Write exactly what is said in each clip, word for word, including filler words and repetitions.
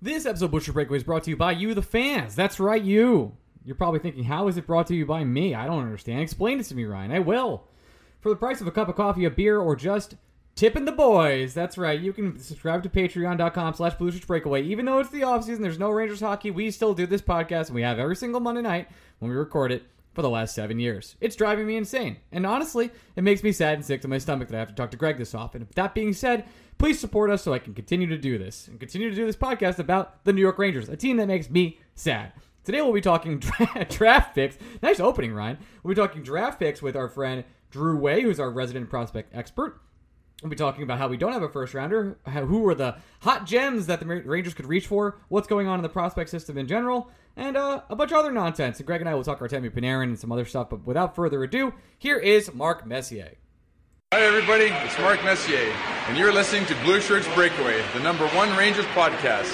This episode of Butcher Breakaway is brought to you by you, the fans. That's right, you. You're probably thinking, how is it brought to you by me? I don't understand. Explain it to me, Ryan. I will. For the price of a cup of coffee, a beer, or just tipping the boys. That's right. You can subscribe to patreon.com slash Blue Shirts Breakaway. Even though it's the offseason, there's no Rangers hockey, we still do this podcast, and we have every single Monday night when we record it for the last seven years. It's driving me insane. And honestly, it makes me sad and sick to my stomach that I have to talk to Greg this often. With that being said, please support us so I can continue to do this and continue to do this podcast about the New York Rangers, a team that makes me sad. Today we'll be talking dra- draft picks. Nice opening, Ryan. We'll be talking draft picks with our friend Drew Way, who's our resident prospect expert. We'll be talking about how we don't have a first rounder, how, who are the hot gems that the Rangers could reach for, what's going on in the prospect system in general, and uh, a bunch of other nonsense. And Greg and I will talk Artemi Panarin and some other stuff, but without further ado, here is Mark Messier. Hi everybody, it's Mark Messier, and you're listening to Blue Shirts Breakaway, the number one Rangers podcast.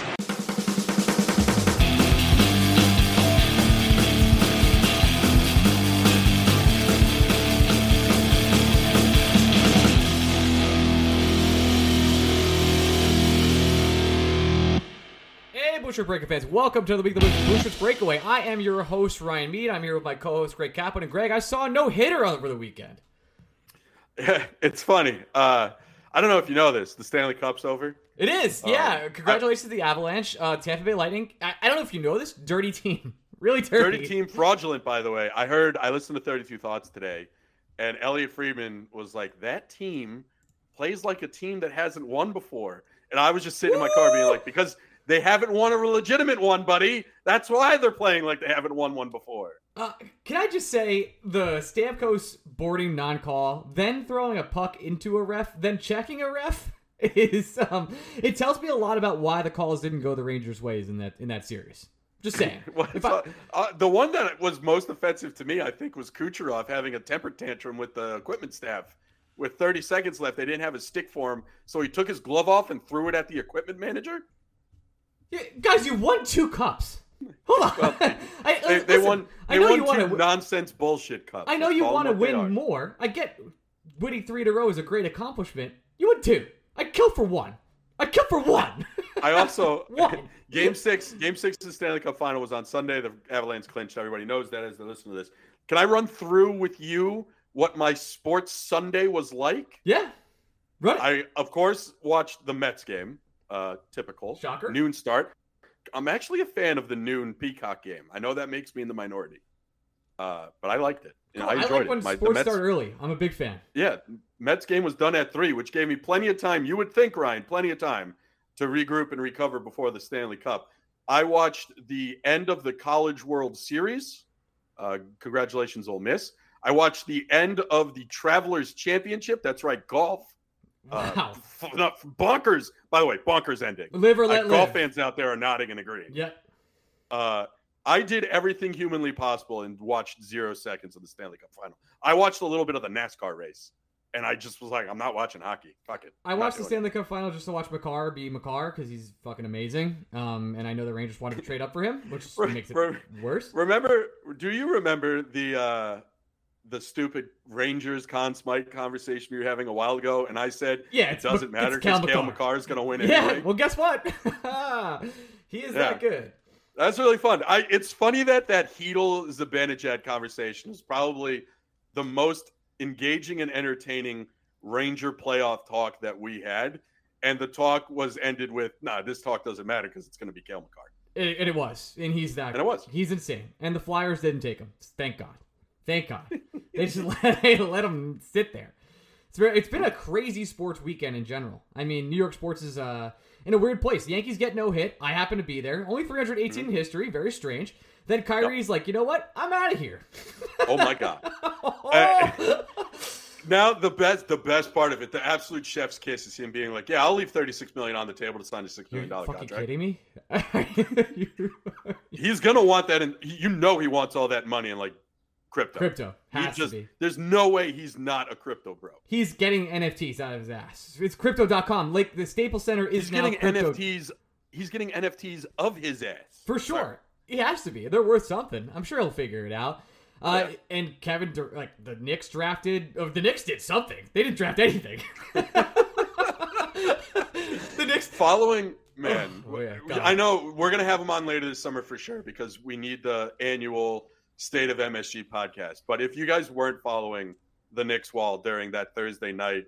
Hey Blue Shirt Breakaway fans, welcome to the week of the Blue Shirts Breakaway. I am your host, Ryan Mead. I'm here with my co-host, Greg Kaplan. And Greg, I saw a no-hitter over the weekend. It's funny. Uh, I don't know if you know this. The Stanley Cup's over. It is, yeah. Um, Congratulations I, to the Avalanche. Uh, Tampa Bay Lightning. I, I don't know if you know this. Dirty team. Really dirty. Dirty team. Fraudulent, by the way. I heard, I listened to thirty-two Thoughts today, and Elliot Friedman was like, that team plays like a team that hasn't won before. And I was just sitting Woo! in my car being like, because they haven't won a legitimate one, buddy. That's why they're playing like they haven't won one before. Uh, can I just say the Stamkos boarding non-call, then throwing a puck into a ref, then checking a ref is um, it tells me a lot about why the calls didn't go the Rangers' ways in that in that series. Just saying. well, if I, uh, the one that was most offensive to me, I think, was Kucherov having a temper tantrum with the equipment staff. With thirty seconds left, they didn't have a stick for him, so he took his glove off and threw it at the equipment manager. Yeah, guys, you won two cups. Hold on. Well, they, I, they, listen, they won. They I know won you want two to nonsense bullshit cups. I know Let's you call want to them what they are. win more. I get winning three in a row is a great accomplishment. You won two. I killed for one. I killed for one. I also one. Game six. Game six of the Stanley Cup Final was on Sunday. The Avalanche clinched. Everybody knows that as they listen to this. Can I run through with you what my sports Sunday was like? Yeah. Run it. I of course watched the Mets game. Uh, typical. Shocker. Noon start. I'm actually a fan of the noon Peacock game. I know that makes me in the minority, uh, but I liked it. You know, oh, I enjoyed I like when it. My, sports Mets, start early. I'm a big fan. Yeah, Mets game was done at three, which gave me plenty of time. You would think, Ryan, plenty of time to regroup and recover before the Stanley Cup. I watched the end of the College World Series. Uh, congratulations, Ole Miss. I watched the end of the Travelers Championship. That's right, golf. Wow. Uh, f- not, bonkers. By the way, bonkers ending. Live or let uh, live. Golf fans out there are nodding and agreeing. Yeah. Uh, I did everything humanly possible and watched zero seconds of the Stanley Cup Final. I watched a little bit of the NASCAR race, and I just was like, I'm not watching hockey. Fuck it. I watched the Stanley Cup Final just to watch Makar be Makar because he's fucking amazing. Um, and I know the Rangers wanted to trade up for him, which makes it worse. Remember? Do you remember the uh, the stupid Rangers Conn Smythe conversation we were having a while ago? And I said, yeah, it doesn't matter because Cale Makar is going to win yeah, anyway. Well, guess what? He is yeah. that good. That's really fun. I. It's funny that that Hedel Zibanejad conversation is probably the most engaging and entertaining Ranger playoff talk that we had. And the talk was ended with, nah, this talk doesn't matter because it's going to be Cale Makar. And it, it was. And he's that And it was. He's insane. And the Flyers didn't take him. Thank God. Thank God. They just let, they let him sit there. It's very, it's been a crazy sports weekend in general. I mean, New York sports is uh, in a weird place. The Yankees get no hit. I happen to be there. Only three hundred eighteen mm-hmm. in history. Very strange. Then Kyrie's yep. like, you know what? I'm out of here. Oh, my God. uh, now, the best the best part of it, the absolute chef's kiss is him being like, yeah, I'll leave thirty-six million dollars on the table to sign a six million dollars contract. Are you fucking kidding me? He's going to want that. And you know he wants all that money in, like, crypto. Crypto. Has just, to be. There's no way he's not a crypto bro. He's getting N F Ts out of his ass. It's crypto dot com. Like, the Staples Center is he's now getting crypto. N F Ts. He's getting N F Ts of his ass. For sure. Sorry. He has to be. They're worth something. I'm sure he'll figure it out. Uh, yeah. And Kevin, Dur- like, the Knicks drafted... Oh, the Knicks did something. They didn't draft anything. The Knicks... Following Man, Oh, yeah. God. I know we're going to have him on later this summer for sure because we need the annual State of M S G podcast. But if you guys weren't following the Knicks wall during that Thursday night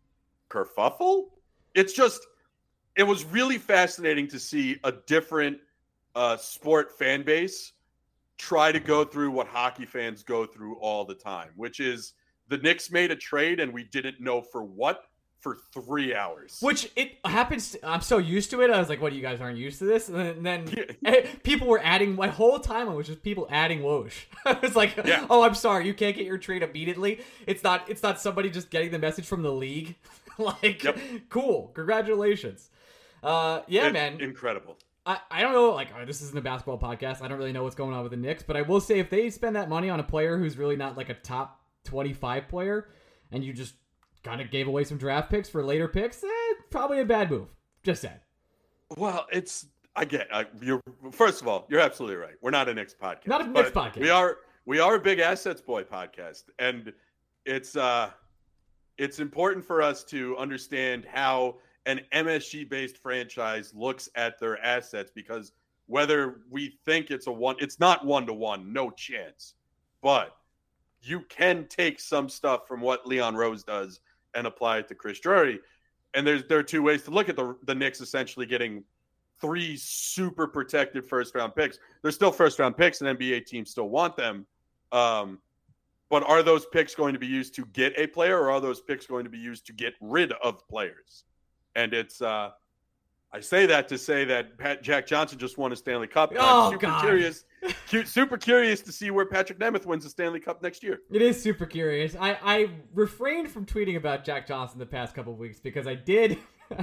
kerfuffle, it's just, it was really fascinating to see a different uh, sport fan base try to go through what hockey fans go through all the time, which is the Knicks made a trade and we didn't know for what for three hours. Which it happens. To, I'm so used to it. I was like, "What? You guys aren't used to this?" And then, then people were adding. My whole time it was just people adding Woj. I was like, yeah. "Oh, I'm sorry, you can't get your trade immediately. It's not. It's not somebody just getting the message from the league. like, yep. Cool, congratulations. Uh, yeah, it, man, incredible. I, I don't know. Like, oh, this isn't a basketball podcast. I don't really know what's going on with the Knicks, but I will say if they spend that money on a player who's really not like a top twenty-five player, and you just kind of gave away some draft picks for later picks, eh, probably a bad move. Just saying. Well, it's I get I, you're first of all, you're absolutely right. We're not a Knicks podcast. Not a Knicks podcast. We are we are a big assets boy podcast, and it's uh it's important for us to understand how an M S G based franchise looks at their assets, because whether we think it's a one, it's not one to one, no chance, but you can take some stuff from what Leon Rose does and apply it to Chris Drury. And there's there are two ways to look at the the Knicks essentially getting three super protected first round picks. They're still first round picks, and N B A teams still want them. Um, but are those picks going to be used to get a player, or are those picks going to be used to get rid of players? And it's uh, I say that to say that Pat, Jack Johnson just won a Stanley Cup. And oh, I'm super God. curious, cute, super curious to see where Patrick Nemeth wins the Stanley Cup next year. It is super curious. I, I refrained from tweeting about Jack Johnson the past couple of weeks because I did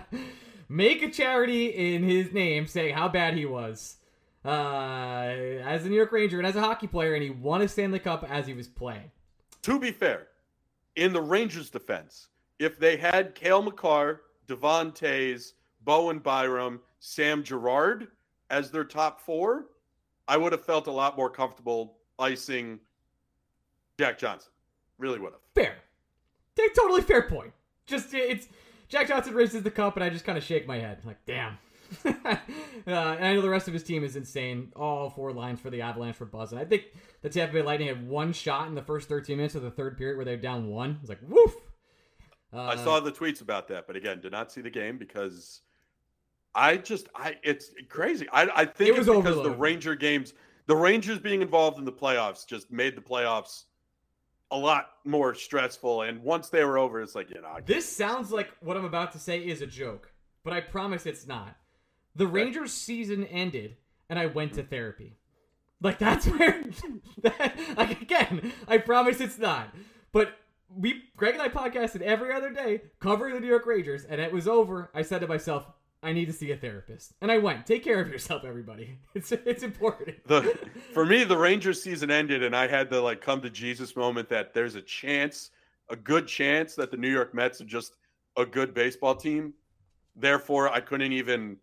make a charity in his name saying how bad he was uh, as a New York Ranger and as a hockey player, and he won a Stanley Cup as he was playing. To be fair, in the Rangers' defense, if they had Cale Makar, Devon Toews, Bowen Byram, Sam Girard as their top four, I would have felt a lot more comfortable icing Jack Johnson. Really would have. Fair. Take totally fair point. Just, it's Jack Johnson raises the cup, and I just kind of shake my head. Like, damn. uh, and I know the rest of his team is insane. All four lines for the Avalanche were buzzing. I think the Tampa Bay Lightning had one shot in the first thirteen minutes of the third period where they were down one. It was like, woof. Uh, I saw the tweets about that, but again, did not see the game because I just, I it's crazy. I, I think it was it's because overloaded. the Ranger games, the Rangers being involved in the playoffs just made the playoffs a lot more stressful. And once they were over, it's like, you know. I This sounds like what I'm about to say is a joke, but I promise it's not. The Rangers season ended, and I went to therapy. Like, that's where, that, like, again, I promise it's not. But we, Greg and I podcasted every other day covering the New York Rangers, and it was over. I said to myself, I need to see a therapist. And I went. Take care of yourself, everybody. It's it's important. The, for me, the Rangers season ended, and I had the like come to Jesus moment that there's a chance, a good chance that the New York Mets are just a good baseball team. Therefore, I couldn't even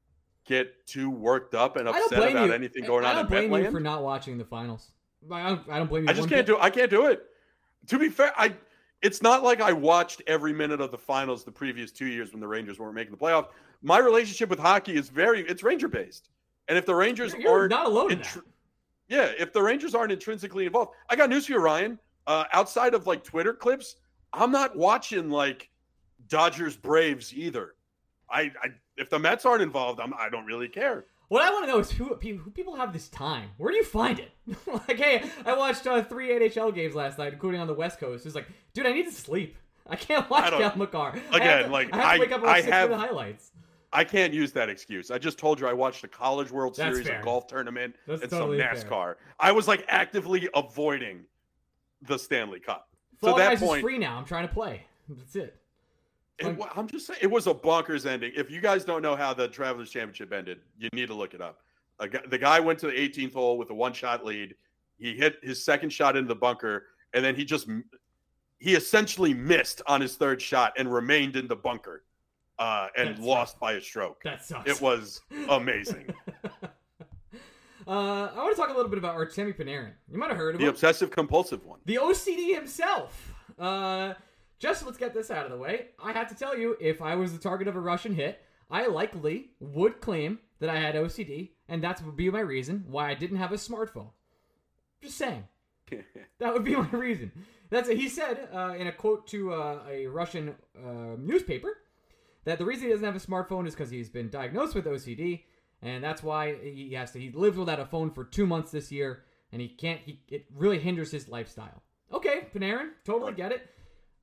get too worked up and upset about you. anything going I on don't in blame Metland. you for not watching the finals. I don't, I don't blame you. I just one can't bit. do. I can't do it. To be fair, I. It's not like I watched every minute of the finals the previous two years when the Rangers weren't making the playoffs. My relationship with hockey is very, it's Ranger based. And if the Rangers You're, you're aren't not alone in intr- that. Yeah, if the Rangers aren't intrinsically involved, I got news for you, Ryan. Uh, outside of like Twitter clips, I'm not watching like Dodgers Braves either. I, I if the Mets aren't involved, I'm, I don't really care. What I want to know is who, who people have this time. Where do you find it? Like, hey, I watched uh, three N H L games last night, including on the West Coast. It's like, dude, I need to sleep. I can't watch Cal Makar. Again, I have to, like I have to wake I, up and watch I six have of the highlights. I can't use that excuse. I just told you I watched a College World That's Series, fair. a golf tournament, That's and totally some NASCAR. Fair. I was like actively avoiding the Stanley Cup. Fall so that Guys point, is free now. I'm trying to play. That's it. it. I'm just saying, it was a bonkers ending. If you guys don't know how the Travelers Championship ended, you need to look it up. A guy, the guy went to the eighteenth hole with a one-shot lead. He hit his second shot into the bunker, and then he just he essentially missed on his third shot and remained in the bunker uh, and That's lost by a stroke. That sucks. It was amazing. uh, I want to talk a little bit about Artemi Panarin. You might have heard of The him. obsessive-compulsive one. The O C D himself. Uh, just let's get this out of the way. I have to tell you, if I was the target of a Russian hit, I likely would claim that I had O C D, and that would be my reason why I didn't have a smartphone. Just saying. That would be my reason. That's what he said uh, in a quote to uh, a Russian uh, newspaper, that the reason he doesn't have a smartphone is because he's been diagnosed with O C D, and that's why he has to. He lived without a phone for two months this year, and he can't. He it really hinders his lifestyle. Okay, Panarin, totally get it.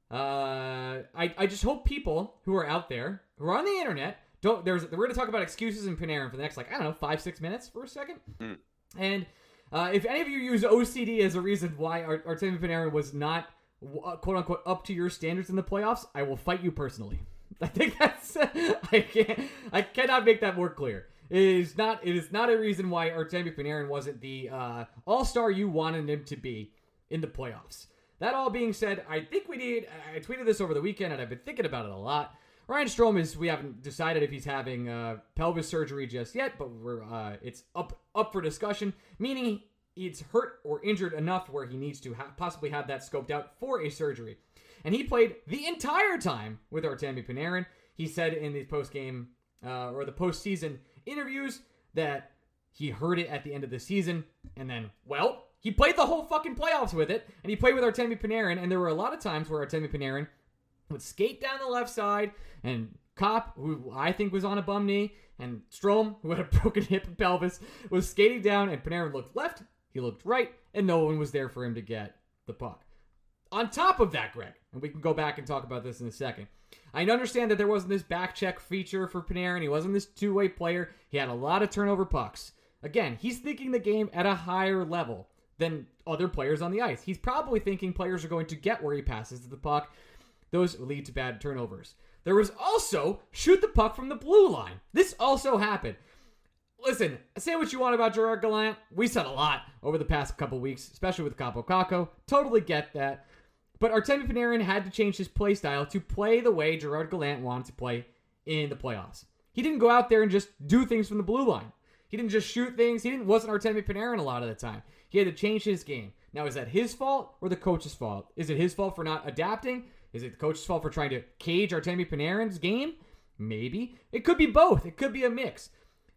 Uh, I I just hope people who are out there who are on the internet don't. There's we're going to talk about excuses in Panarin for the next like I don't know five six minutes for a second, mm. and. Uh, if any of you use O C D as a reason why Art- Artemi Panarin was not, uh, quote-unquote, up to your standards in the playoffs, I will fight you personally. I think that's... I can't... I cannot make that more clear. It is not It is not a reason why Artemi Panarin wasn't the uh, all-star you wanted him to be in the playoffs. That all being said, I think we need... I tweeted this over the weekend, and I've been thinking about it a lot. Ryan Strome is... We haven't decided if he's having uh, pelvis surgery just yet, but we're uh, it's up up for discussion, meaning he's hurt or injured enough where he needs to ha- possibly have that scoped out for a surgery. And he played the entire time with Artemi Panarin. He said in the post-game uh, or the postseason interviews that he heard it at the end of the season, and then, well, he played the whole fucking playoffs with it, and he played with Artemi Panarin, and there were a lot of times where Artemi Panarin would skate down the left side, and Kopp, who I think was on a bum knee, and Strome, who had a broken hip and pelvis, was skating down, and Panarin looked left, he looked right, and no one was there for him to get the puck. On top of that, Greg, and we can go back and talk about this in a second, I understand that there wasn't this back check feature for Panarin, he wasn't this two-way player, he had a lot of turnover pucks. Again, he's thinking the game at a higher level than other players on the ice. He's probably thinking players are going to get where he passes the puck. Those lead to bad turnovers. There was also shoot the puck from the blue line. This also happened. Listen, say what you want about Gerard Gallant. We said a lot over the past couple weeks, especially with Kaapo Kakko. Totally get that. But Artemi Panarin had to change his play style to play the way Gerard Gallant wanted to play in the playoffs. He didn't go out there and just do things from the blue line. He didn't just shoot things. He didn't wasn't Artemi Panarin a lot of the time. He had to change his game. Now, is that his fault or the coach's fault? Is it his fault for not adapting? Is it the coach's fault for trying to cage Artemi Panarin's game? Maybe. It could be both. It could be a mix.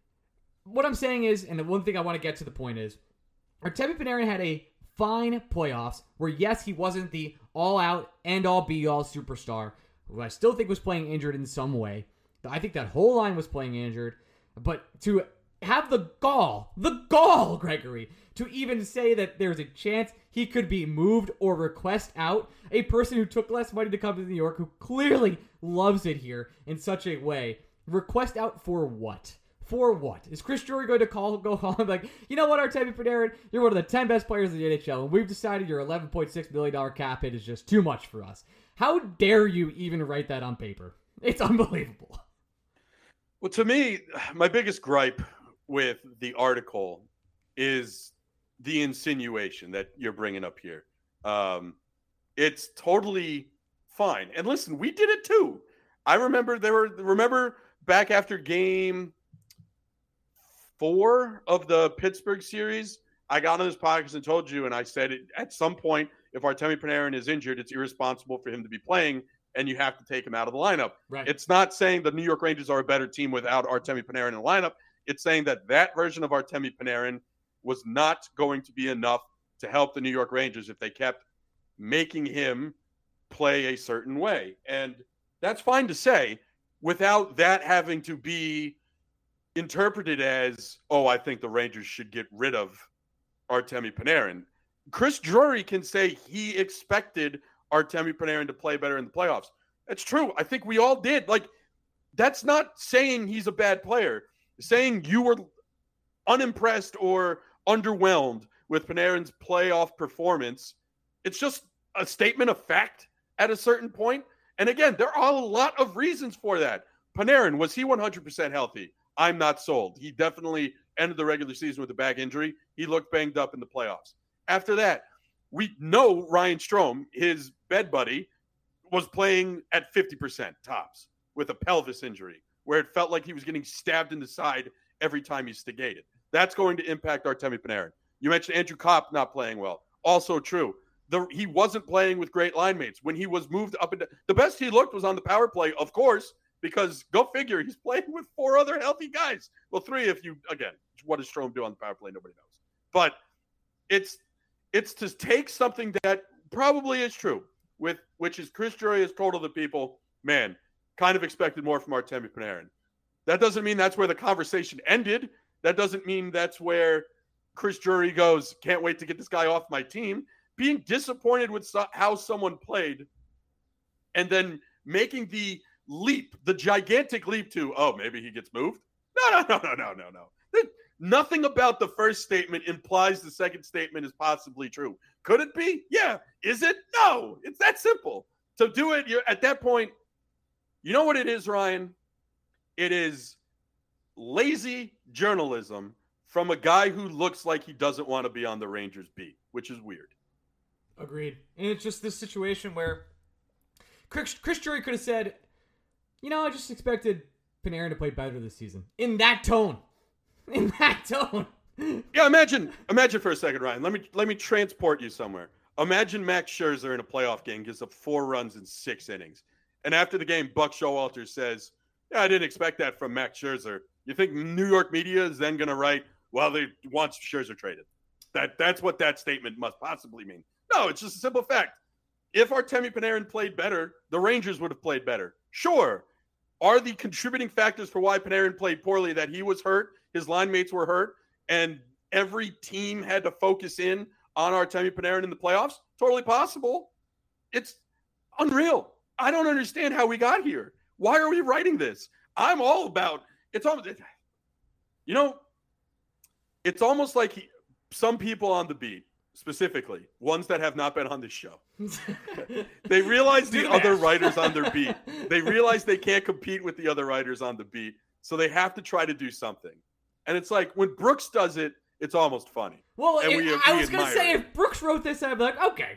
What I'm saying is, and the one thing I want to get to the point is, Artemi Panarin had a fine playoffs where, yes, he wasn't the all-out, end-all, be-all superstar, who I still think was playing injured in some way. I think that whole line was playing injured. But to have the gall, the gall, Gregory, to even say that there's a chance he could be moved or request out, a person who took less money to come to New York, who clearly loves it here in such a way, request out for what? For what? Is Chris Drury going to call, go home like, you know what, Artemi Panarin, you're one of the ten best players in the N H L, and we've decided your eleven point six million dollars cap hit is just too much for us. How dare you even write that on paper? It's unbelievable. Well, to me, my biggest gripe with the article is the insinuation that you're bringing up here. Um, it's totally fine. And listen, we did it too. I remember there were, remember back after game four of the Pittsburgh series, I got on this podcast and told you, and I said it, at some point, if Artemi Panarin is injured, it's irresponsible for him to be playing, and you have to take him out of the lineup. Right. It's not saying the New York Rangers are a better team without Artemi Panarin in the lineup. It's saying that that version of Artemi Panarin was not going to be enough to help the New York Rangers if they kept making him play a certain way. And that's fine to say without that having to be interpreted as, oh, I think the Rangers should get rid of Artemi Panarin. Chris Drury can say he expected Artemi Panarin to play better in the playoffs. That's true. I think we all did. Like, that's not saying he's a bad player. Saying you were unimpressed or underwhelmed with Panarin's playoff performance, it's just a statement of fact at a certain point. And again, there are a lot of reasons for that. Panarin, was he one hundred percent healthy? I'm not sold. He definitely ended the regular season with a back injury. He looked banged up in the playoffs. After that, we know Ryan Strome, his bed buddy, was playing at fifty percent tops with a pelvis injury, where it felt like he was getting stabbed in the side every time he stigated. That's going to impact Artemi Panarin. You mentioned Andrew Kopp not playing well. Also true. The, he wasn't playing with great line mates. When he was moved up into the best he looked was on the power play, of course, because go figure, he's playing with four other healthy guys. Well, three if you, again, what does Strome do on the power play? Nobody knows. But it's it's to take something that probably is true, with which is Chris Drury has told other people, man, kind of expected more from Artemi Panarin. That doesn't mean that's where the conversation ended. That doesn't mean that's where Chris Drury goes, can't wait to get this guy off my team. Being disappointed with so- how someone played and then making the leap, the gigantic leap to, oh, maybe he gets moved? No, no, no, no, no, no, no. Nothing about the first statement implies the second statement is possibly true. Could it be? Yeah. Is it? No. It's that simple. To do it, you're at that point, you know what it is, Ryan? It is lazy journalism from a guy who looks like he doesn't want to be on the Rangers beat, which is weird. Agreed. And it's just this situation where Chris, Chris Drury could have said, you know, I just expected Panarin to play better this season. In that tone. In that tone. Yeah, imagine imagine for a second, Ryan. Let me let me transport you somewhere. Imagine Max Scherzer in a playoff game gives up four runs in six innings. And after the game, Buck Showalter says, yeah, I didn't expect that from Max Scherzer. You think New York media is then going to write, well, they want Scherzer traded? That That's what that statement must possibly mean. No, it's just a simple fact. If Artemi Panarin played better, the Rangers would have played better. Sure. Are the contributing factors for why Panarin played poorly that he was hurt, his line mates were hurt, and every team had to focus in on Artemi Panarin in the playoffs? Totally possible. It's unreal. I don't understand how we got here. Why are we writing this? I'm all about it's almost, you know, it's almost like he, some people on the beat, specifically ones that have not been on this show, they realize the other writers on their beat. They realize they can't compete with the other writers on the beat, so they have to try to do something. And it's like when Brooks does it, it's almost funny. Well, and it, we, I we was going to say, it. if Brooks wrote this, I'd be like, okay.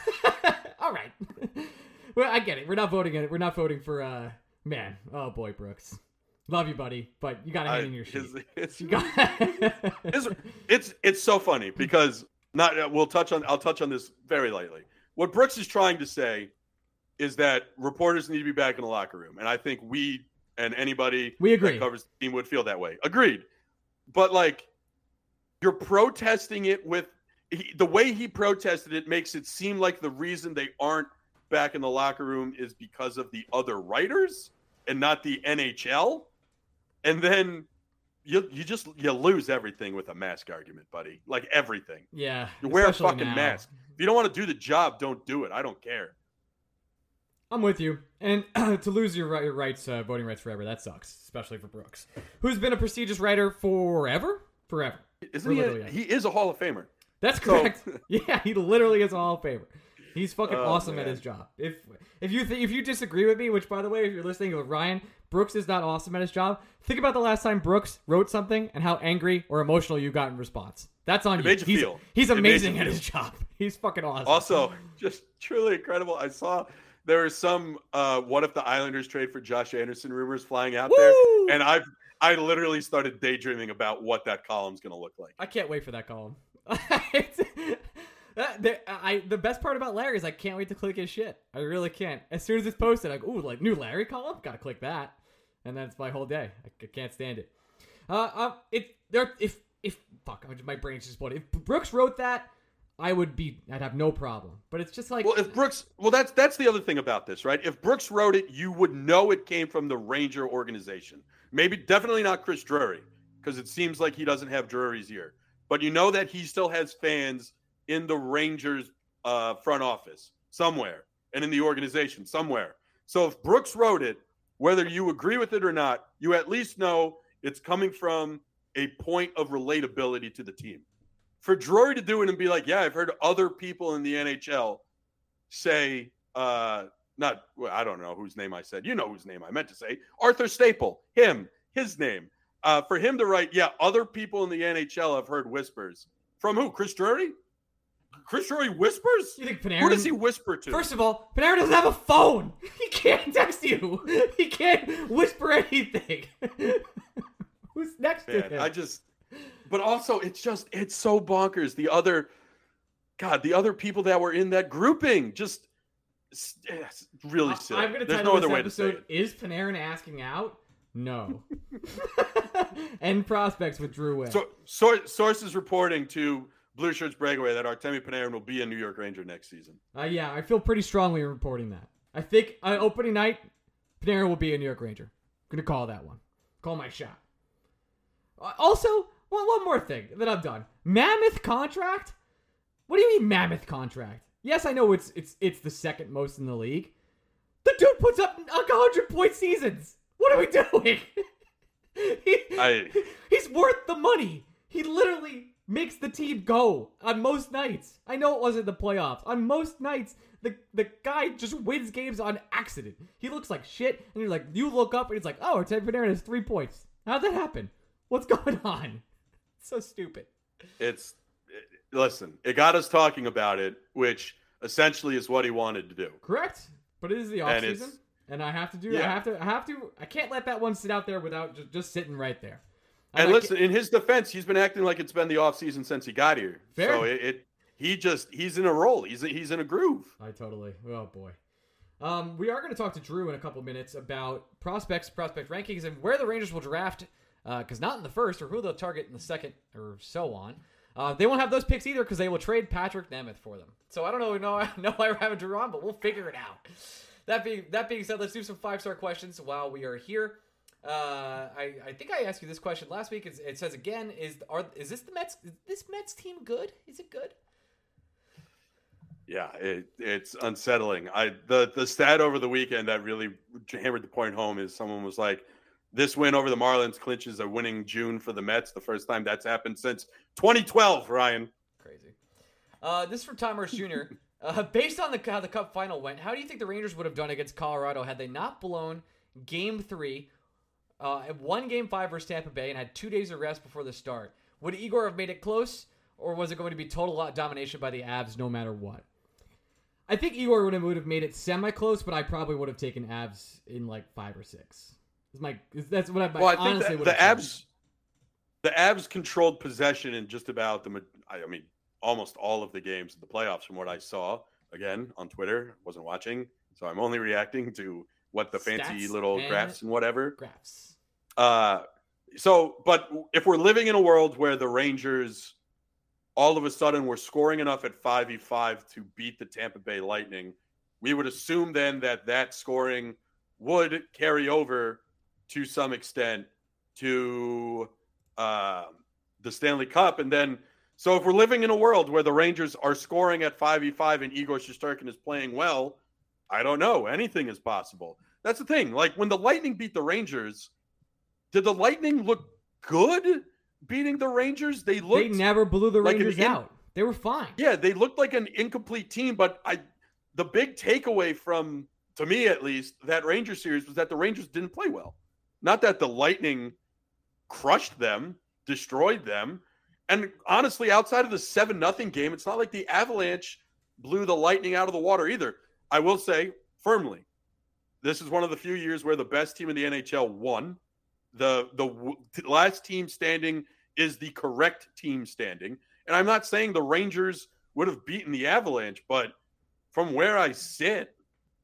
All right. Well, I get it. We're not voting it. We're not voting for, uh, man. Oh, boy, Brooks. Love you, buddy, but you got to hang in your his, sheet. It's, you got- it's, it's, it's so funny because not we'll touch on I'll touch on this very lightly. What Brooks is trying to say is that reporters need to be back in the locker room. And I think we and anybody we agree. that covers the team would feel that way. Agreed. But, like, you're protesting it with he, the way he protested it makes it seem like the reason they aren't back in the locker room is because of the other writers and not the N H L. And then you you just you lose everything with a mask argument, buddy. Like everything. Yeah. You wear a fucking now. mask. If you don't want to do the job, don't do it. I don't care. I'm with you. And to lose your, your rights, uh, voting rights forever, that sucks, especially for Brooks, who's been a prestigious writer forever? Forever. Isn't he? A, he is a Hall of Famer. That's correct. So, yeah, he literally is a Hall of Famer. He's fucking oh, awesome man. at his job. If if you th- if you disagree with me, which by the way, if you're listening to Ryan, Brooks is not awesome at his job. Think about the last time Brooks wrote something and how angry or emotional you got in response. That's on it you. Made you he's, feel. he's amazing you at feel. his job. He's fucking awesome. Also, just truly incredible. I saw there were some uh, what if the Islanders trade for Josh Anderson rumors flying out Woo! there, and I've I literally started daydreaming about what that column's going to look like. I can't wait for that column. That, the, I, the best part about Larry is I can't wait to click his shit. I really can't. As soon as it's posted, I go, ooh, like new Larry column? Gotta click that. And that's my whole day. I, I can't stand it. Uh, um, if, there, if, if, fuck, my brain's just exploding. If Brooks wrote that, I would be, I'd have no problem. But it's just like. Well, if Brooks, well, that's, that's the other thing about this, right? If Brooks wrote it, you would know it came from the Ranger organization. Maybe, definitely not Chris Drury, because it seems like he doesn't have Drury's ear. But you know that he still has fans in the Rangers uh, front office somewhere and in the organization somewhere. So if Brooks wrote it, whether you agree with it or not, you at least know it's coming from a point of relatability to the team. For Drury to do it and be like, yeah, I've heard other people in the N H L say, uh, not, well, I don't know whose name I said. You know whose name I meant to say. Arthur Staple, him, his name. Uh, for him to write, yeah, other people in the N H L have heard whispers. From who? Chris Drury? Chris Drury whispers? You think Panarin? Who does he whisper to? First of all, Panarin doesn't have a phone. He can't text you. He can't whisper anything. Who's next Man, to him? I just, but also it's just, it's so bonkers. The other, God, the other people that were in that grouping, just It's, it's really I- silly. I'm going to There's title no this other way to say episode, it. Is Panarin asking out? No. And prospects with Drew Witt. So, so, sources reporting to Blue Shirts Breakaway that Artemi Panarin will be a New York Ranger next season. Uh, yeah, I feel pretty strongly in reporting that. I think uh, opening night, Panarin will be a New York Ranger. Gonna call that one. Call my shot. Uh, also, one, one more thing that I'm done. Mammoth contract? What do you mean mammoth contract? Yes, I know it's it's it's the second most in the league. The dude puts up one hundred point seasons. What are we doing? he, I- he's worth the money. He literally makes the team go on most nights. I know it wasn't the playoffs. On most nights, the, the guy just wins games on accident. He looks like shit, and you're like, you look up, and it's like, oh, Artemi Panarin has three points. How'd that happen? What's going on? It's so stupid. It's it, listen. It got us talking about it, which essentially is what he wanted to do. Correct, but it is the And offseason, it's- and I have to do. I Yeah. have to. I have to. I can't let that one sit out there without just, just sitting right there. I'm And not listen, in his defense, he's been acting like it's been the offseason since he got here. Fair. So it, it he just he's in a roll. He's he's in a groove. I totally. Oh boy. Um, we are going to talk to Drew in a couple minutes about prospects, prospect rankings, and where the Rangers will draft. Because uh, not in the first, or who they'll target in the second, or so on. Uh, they won't have those picks either because they will trade Patrick Nemeth for them. So I don't know, know, know why we're having Drew on, but we'll figure it out. That being that being said, let's do some five star questions while we are here. Uh, I, I think I asked you this question last week. It, it says again: Is are is this the Mets? Is this Mets team good? Is it good? Yeah, it, it's unsettling. I the the stat over the weekend that really hammered the point home is someone was like, "This win over the Marlins clinches a winning June for the Mets. The first time that's happened since twenty twelve." Ryan, Crazy. Uh, this is from Tom Hurst Junior Uh, based on the how the Cup final went, how do you think the Rangers would have done against Colorado had they not blown Game Three, uh, won Game Five versus Tampa Bay, and had two days of rest before the start? Would Igor have made it close, or was it going to be total domination by the Avs no matter what? I think Igor would have, would have made it semi-close, but I probably would have taken Avs in like five or six. Is my that's what I well, I think honestly that would the have Avs, the Avs controlled possession in just about the. I mean, almost all of the games of the playoffs, from what I saw. Again on Twitter, wasn't watching, so I'm only reacting to what the fancy Stats little and graphs and whatever. Graphs. Uh, so, but if we're living in a world where the Rangers all of a sudden were scoring enough at five v five to beat the Tampa Bay Lightning, we would assume then that that scoring would carry over to some extent to uh, the Stanley Cup. And then, so if we're living in a world where the Rangers are scoring at five v five and Igor Shesterkin is playing well, I don't know. Anything is possible. That's the thing. Like when the Lightning beat the Rangers, did the Lightning look good beating the Rangers? They looked. They never blew the like an Rangers in- out. They were fine. Yeah, they looked like an incomplete team. But I, the big takeaway from, to me at least, that Ranger series was that the Rangers didn't play well. Not that the Lightning crushed them, destroyed them. And honestly, outside of the seven nothing game, it's not like the Avalanche blew the Lightning out of the water either. I will say firmly, this is one of the few years where the best team in the N H L won. The the w- last team standing is the correct team standing. And I'm not saying the Rangers would have beaten the Avalanche, but from where I sit,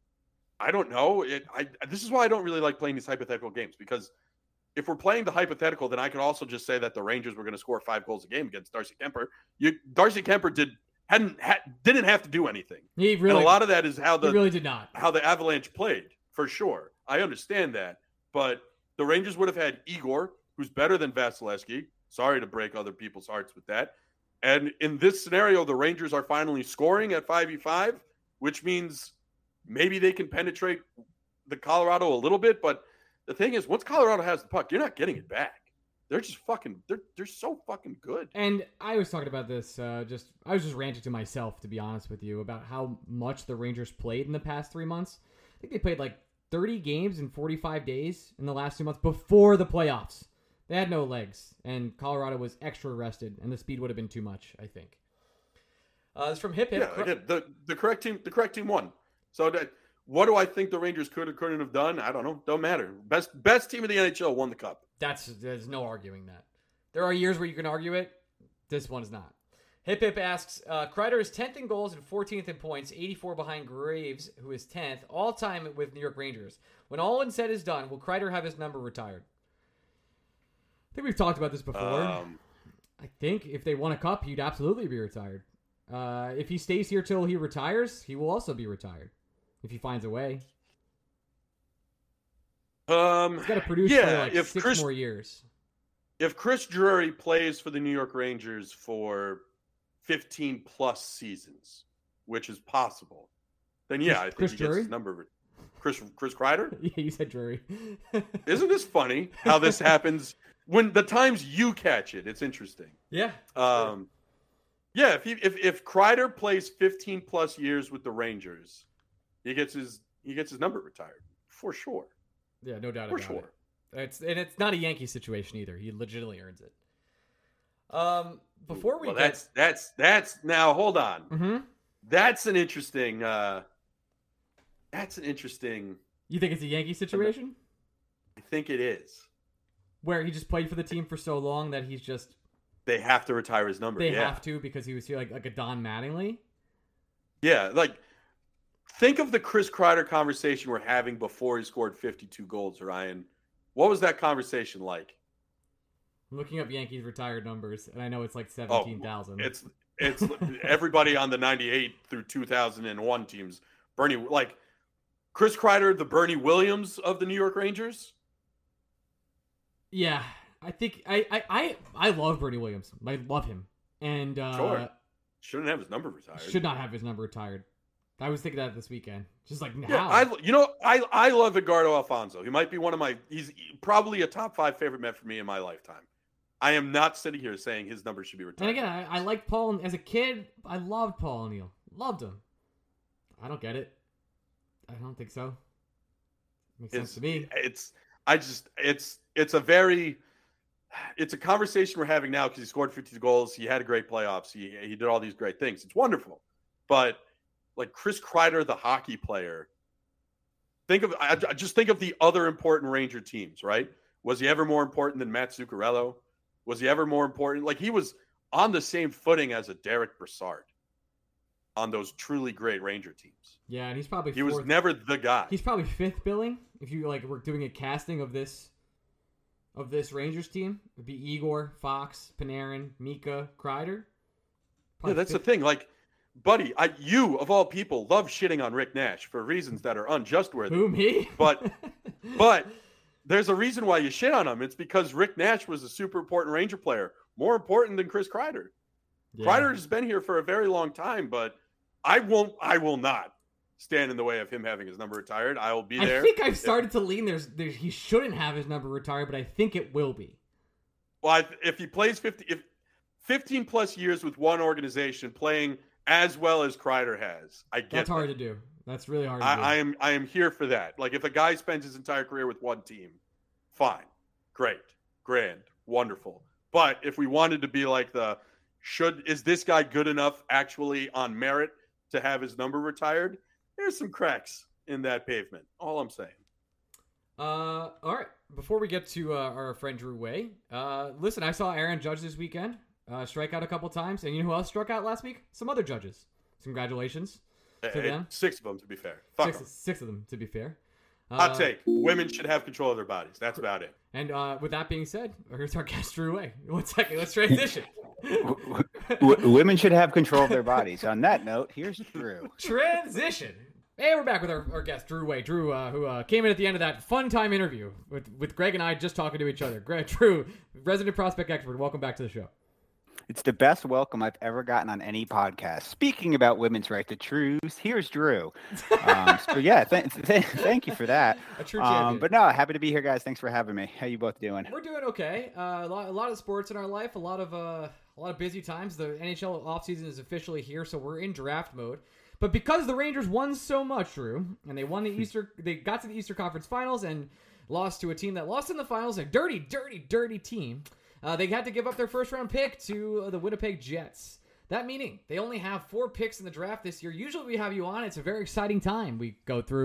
I don't know. It, I, this is why I don't really like playing these hypothetical games, because if we're playing the hypothetical, then I could also just say that the Rangers were going to score five goals a game against Darcy Kemper. You, Darcy Kemper did hadn't ha, didn't have to do anything. He really, and a lot of that is how the he really did not. how the Avalanche played, for sure. I understand that, but the Rangers would have had Igor, who's better than Vasilevsky. Sorry to break other people's hearts with that. And in this scenario, the Rangers are finally scoring at five v five, which means maybe they can penetrate the Colorado a little bit. But the thing is, once Colorado has the puck, you're not getting it back. They're just fucking, they're, they're so fucking good. And I was talking about this, uh, just I was just ranting to myself, to be honest with you, about how much the Rangers played in the past three months. I think they played like thirty games in forty-five days in the last two months before the playoffs. They had no legs, and Colorado was extra rested, and the speed would have been too much, I think. Uh, it's from Hip Hip. Yeah, again, the, the correct team, the correct team won. So that, what do I think the Rangers could or couldn't have done? I don't know. Don't matter. Best best team in the N H L won the cup. That's there's no arguing that. There are years where you can argue it. This one is not. Hip Hip asks, uh, Kreider is tenth in goals and fourteenth in points, eighty-four behind Graves, who is tenth, all time with New York Rangers. When all is said is done, will Kreider have his number retired? I think we've talked about this before. Um, I think if they won a cup, he'd absolutely be retired. Uh, if he stays here till he retires, he will also be retired. If he finds a way. Um, He's got to produce yeah, for like if six Chris, more years. If Chris Drury plays for the New York Rangers for fifteen plus seasons, which is possible, then yeah, I think Chris he gets Drury? his number. Chris Chris Kreider? Yeah, you said Drury. Isn't this funny how this happens when the times you catch it? It's interesting. Yeah. Um, yeah, if he if if Kreider plays fifteen plus years with the Rangers, he gets his he gets his number retired for sure. Yeah, no doubt For about sure. it. It's and it's not a Yankee situation either. He legitimately earns it. Um, before we well, get, that's that's that's now hold on. hmm That's an interesting. Uh, that's an interesting. you think it's a Yankee situation I think it is. where he just played for the team for so long that he's just They have to retire his number. they yeah. have to because he was here like like a Don Mattingly. Yeah, like think of the Chris Kreider conversation we're having before he scored fifty-two goals, Ryan. What was that conversation like? I'm looking up Yankees retired numbers, and I know it's like seventeen thousand. It's it's everybody on the ninety-eight through two thousand one teams. Bernie, like Chris Kreider, the Bernie Williams of the New York Rangers. Yeah, I think I I I, I love Bernie Williams. I love him, and uh, Sure. Shouldn't have his number retired. should not have his number retired. I was thinking that this weekend. Just like Yeah, how? I you know I I love Edgardo Alfonso. He might be one of my. He's probably a top five favorite Met for me in my lifetime. I am not sitting here saying his number should be retired. And again, I, I liked Paul as a kid. I loved Paul O'Neill. Loved him. I don't get it. I don't think so. Makes sense it's, to me. It's I just it's it's a very it's a conversation we're having now because he scored fifty goals. He had a great playoffs. He he did all these great things. It's wonderful, but like Chris Kreider, the hockey player. Think of I, I just think of the other important Ranger teams. Right? Was he ever more important than Matt Zuccarello? Was he ever more important? Like he was on the same footing as a Derek Brassard on those truly great Ranger teams. Yeah, and he's probably He fourth. was never the guy. He's probably fifth billing. If you like, we're doing a casting of this of this Rangers team. It'd be Igor, Fox, Panarin, Mika, Kreider. Yeah, that's the thing. Like, buddy, I you of all people love shitting on Rick Nash for reasons that are unjustworthy. Who, me? But but there's a reason why you shit on him. It's because Rick Nash was a super important Ranger player, more important than Chris Kreider. Yeah. Kreider has been here for a very long time, but I won't. I will not stand in the way of him having his number retired. I will be there. I think I've started to lean. There's, there's he shouldn't have his number retired, but I think it will be. Well, I, if he plays fifty, if fifteen plus years with one organization, playing as well as Kreider has, I get That's hard that. to do. That's really hard to do. I, I am I am here for that. Like if a guy spends his entire career with one team, fine, great, grand, wonderful. But if we wanted to be like the should is this guy good enough actually on merit to have his number retired? There's some cracks in that pavement. All I'm saying. Uh, all right. Before we get to uh, our friend Drew Way, uh, listen, I saw Aaron Judge this weekend uh, strike out a couple times, and you know who else struck out last week? Some other judges. Congratulations to Eh, them. Six of them, to be fair. Fuck Six, 'em. six of them, to be fair. Hot Uh, take. Women should have control of their bodies. That's about it. And uh, with that being said, here's our guest Drew Way. One second, let's transition. W- w- women should have control of their bodies. On that note, here's Drew. Transition. Hey, we're back with our, our guest, Drew Way. Drew, uh, who uh, came in at the end of that fun time interview with, with Greg and I just talking to each other. Greg, Drew, resident prospect expert, welcome back to the show. It's the best welcome I've ever gotten on any podcast. Speaking about women's right to choose, here's Drew. Um, so yeah, th- th- thank you for that. A true champion. Um, but no, happy to be here, guys. Thanks for having me. How you both doing? We're doing okay. Uh, a, lot, a lot of sports in our life, a lot of uh, a lot of busy times. The N H L offseason is officially here, so we're in draft mode. But because the Rangers won so much, Drew, and they won the Easter, they got to the Easter Conference Finals and lost to a team that lost in the finals, a dirty, dirty, dirty team. Uh, they had to give up their first round pick to uh, the Winnipeg Jets. That meaning they only have four picks in the draft this year. Usually we have you on. It's a very exciting time. We go through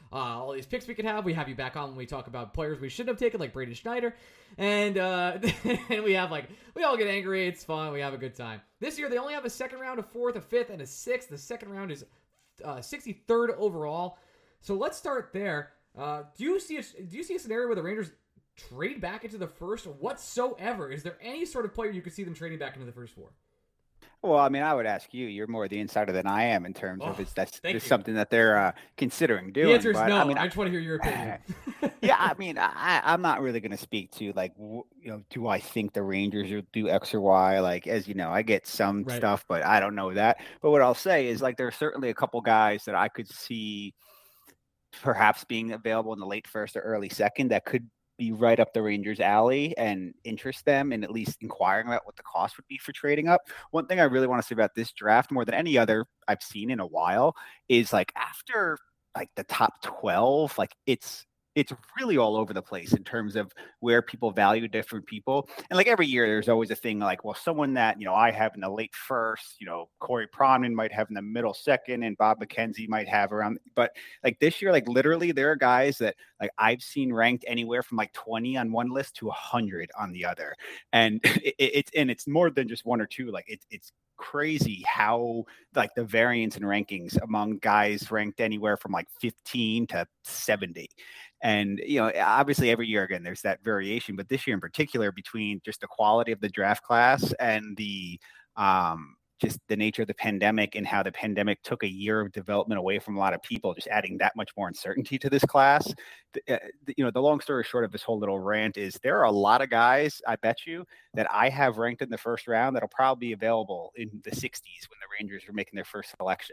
uh, all these picks we could have. We have you back on when we talk about players we should have taken, like Braden Schneider. And, uh, and we have, like, we all get angry. It's fun. We have a good time. This year, they only have a second round, a fourth, a fifth, and a sixth. The second round is uh, sixty-third overall. So let's start there. Uh, do you see a, do you see a scenario where the Rangers trade back into the first whatsoever? Is there any sort of player you could see them trading back into the first four? Well, I mean, I would ask you. You're more the insider than I am in terms Oh, of it's that's thank it's you. something that they're uh, considering doing. The answer is but, no. I mean, I just want to hear your opinion. yeah, I mean, I, I'm not really going to speak to like, w- you know, do I think the Rangers will do X or Y? Like, as you know, I get some Right. stuff, but I don't know that. But what I'll say is like, there are certainly a couple guys that I could see perhaps being available in the late first or early second that could be right up the Rangers' alley and interest them in at least inquiring about what the cost would be for trading up. One thing I really want to say about this draft more than any other I've seen in a while is like after like the top twelve, like it's it's really all over the place in terms of where people value different people. And like every year, there's always a thing like, well, someone that, you know, I have in the late first, you know, Corey Pronman might have in the middle second and Bob McKenzie might have around. But like this year, like literally there are guys that like I've seen ranked anywhere from like twenty on one list to one hundred on the other. And it, it's and it's more than just one or two. Like it, it's crazy how like the variance in rankings among guys ranked anywhere from like fifteen to seventy. And, you know, obviously every year, again, there's that variation, but this year in particular between just the quality of the draft class and the um, just the nature of the pandemic and how the pandemic took a year of development away from a lot of people, just adding that much more uncertainty to this class. The, uh, the, you know, the long story short of this whole little rant is there are a lot of guys, I bet you, that I have ranked in the first round that'll probably be available in the sixties when the Rangers are making their first selection.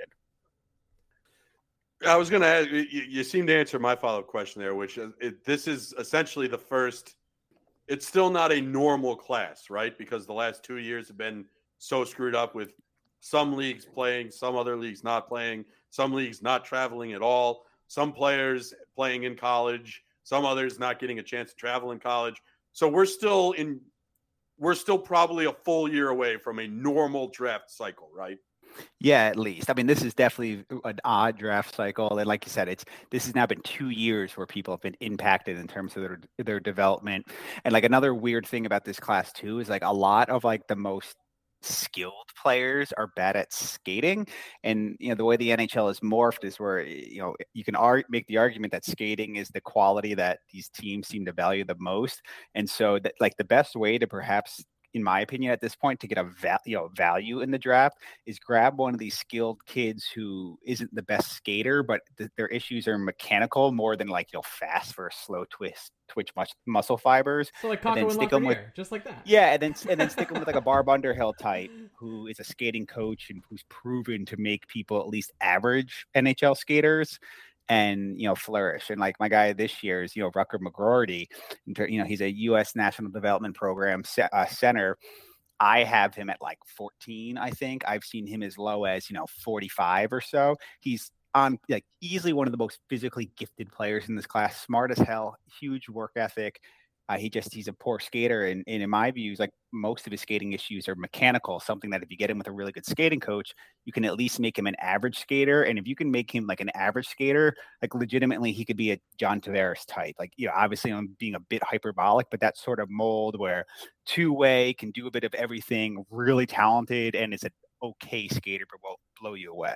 I was going to ask you, you seem to answer my follow-up question there, which is it, this is essentially the first, it's still not a normal class, right? Because the last two years have been so screwed up with some leagues playing, some other leagues not playing, some leagues not traveling at all, some players playing in college, some others not getting a chance to travel in college. So we're still in, we're still probably a full year away from a normal draft cycle, right? Yeah, at least. I mean, this is definitely an odd draft cycle. And like you said, it's this has now been two years where people have been impacted in terms of their their development. And like another weird thing about this class too is like a lot of like the most skilled players are bad at skating. And you know, the way the N H L is morphed is where, you know, you can ar- make the argument that skating is the quality that these teams seem to value the most. And so that like the best way to perhaps, in my opinion, at this point, to get a va- you know, value in the draft is grab one of these skilled kids who isn't the best skater, but th- their issues are mechanical more than like, you know, fast for a slow twist, twitch mus- muscle fibers. So like and Kakko and stick them with, Lafreniere, just like that. yeah, and then and then stick them with like a Barb Underhill type who is a skating coach and who's proven to make people at least average N H L skaters and, you know, flourish. And like my guy this year is, you know, Rucker McGroarty. You know, he's a U S National Development Program uh, center. I have him at like fourteen, I think. I've seen him as low as, you know, forty-five or so. He's on like easily one of the most physically gifted players in this class, smart as hell, huge work ethic. Uh, he just, he's a poor skater. And, and in my views, like most of his skating issues are mechanical, something that if you get him with a really good skating coach, you can at least make him an average skater. And if you can make him like an average skater, like legitimately, he could be a John Tavares type. Like, you know, obviously I'm being a bit hyperbolic, but that sort of mold where two-way can do a bit of everything, really talented, and is an okay skater, but won't blow you away.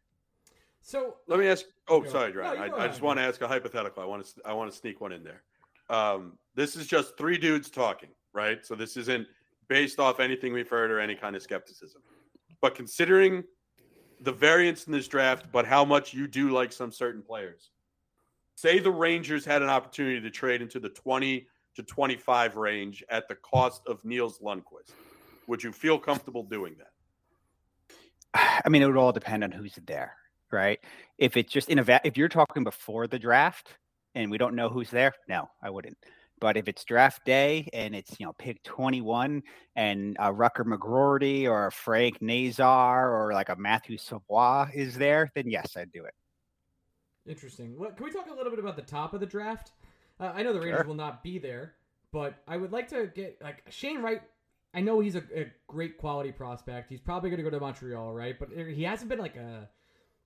So Let me ask. Oh, Go. sorry, No, Ryan. you I, go I ahead. just want to ask a hypothetical. I want to. I want to sneak one in there. Um, this is just three dudes talking, right? So this isn't based off anything we've heard or any kind of skepticism. But considering the variance in this draft, but how much you do like some certain players, say the Rangers had an opportunity to trade into the twenty to twenty-five range at the cost of Niels Lundqvist, would you feel comfortable doing that? I mean, it would all depend on who's there, right? If it's just in a va- if you're talking before the draft and we don't know who's there, no, I wouldn't. But if it's draft day and it's, you know, pick twenty-one and a Rucker McGroarty or a Frank Nazar or like a Matthew Savoie is there, then yes, I'd do it. interesting. What, can we talk a little bit about the top of the draft? Uh, I know the Rangers Sure. will not be there, but I would like to get like Shane Wright. I know he's a, a great quality prospect. He's probably going to go to Montreal, right? But he hasn't been like a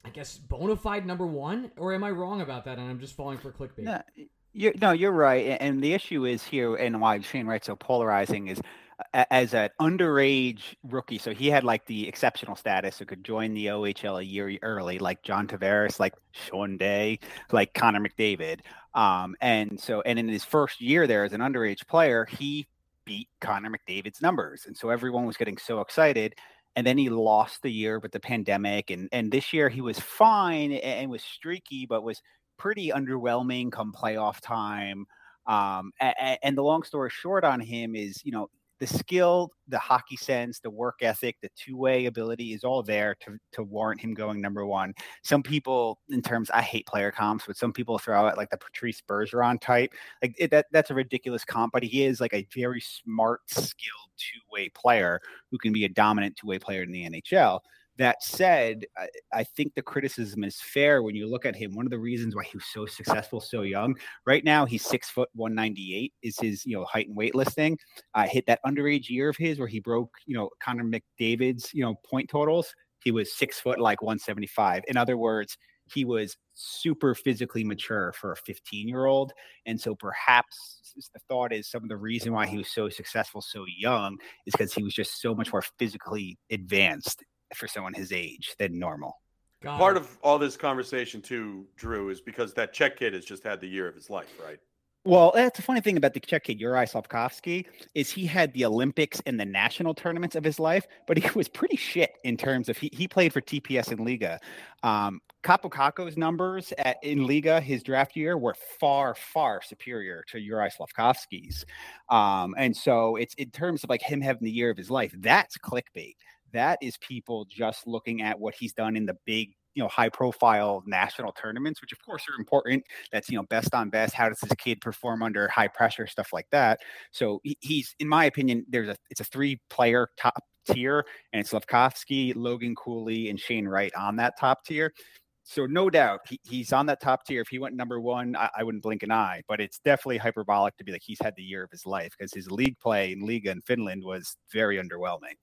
I guess, bona fide number one? Or am I wrong about that and I'm just falling for clickbait? No, you're, no, you're right. And the issue is here, and why Shane Wright's so polarizing is as an underage rookie. So he had like the exceptional status who could join the O H L a year early, like John Tavares, like Sean Day, like Connor McDavid. Um, and so, and in his first year there as an underage player, he beat Connor McDavid's numbers. And so everyone was getting so excited. And then he lost the year with the pandemic. And, and this year he was fine and was streaky, but was pretty underwhelming come playoff time. Um, and, and the long story short on him is, you know, the skill, the hockey sense, the work ethic, the two-way ability is all there to, to warrant him going number one. Some people, in terms, I hate player comps, but some people throw out like the Patrice Bergeron type. Like it, that, that's a ridiculous comp, but he is like a very smart, skilled two-way player who can be a dominant two-way player in the N H L. That said, I, I think the criticism is fair when you look at him. One of the reasons why he was so successful so young, right now he's six foot one ninety-eight is his you know height and weight listing. Uh, hit that underage year of his where he broke you know Connor McDavid's you know point totals. He was six foot like one seventy-five. In other words, he was super physically mature for a fifteen year old. And so perhaps the thought is some of the reason why he was so successful so young is because he was just so much more physically advanced for someone his age than normal. Got Part it. of all this conversation too, Drew, is because that Czech kid has just had the year of his life, right? Well, that's the funny thing about the Czech kid, Juraj Slafkovský, is he had the Olympics and the national tournaments of his life, but he was pretty shit in terms of he, he played for T P S in Liga. Um, Kaapo Kakko's numbers at, in Liga his draft year were far, far superior to Juraj Slafkovsky's. Um, and so it's in terms of like him having the year of his life, that's clickbait. That is people just looking at what he's done in the big, you know, high profile national tournaments, which of course are important. That's, you know, best on best. How does this kid perform under high pressure, stuff like that. So he, he's, in my opinion, there's a, it's a three player top tier, and it's Slafkovský, Logan Cooley, and Shane Wright on that top tier. So no doubt he, he's on that top tier. If he went number one, I, I wouldn't blink an eye, but it's definitely hyperbolic to be like, he's had the year of his life because his league play in Liga in Finland was very underwhelming.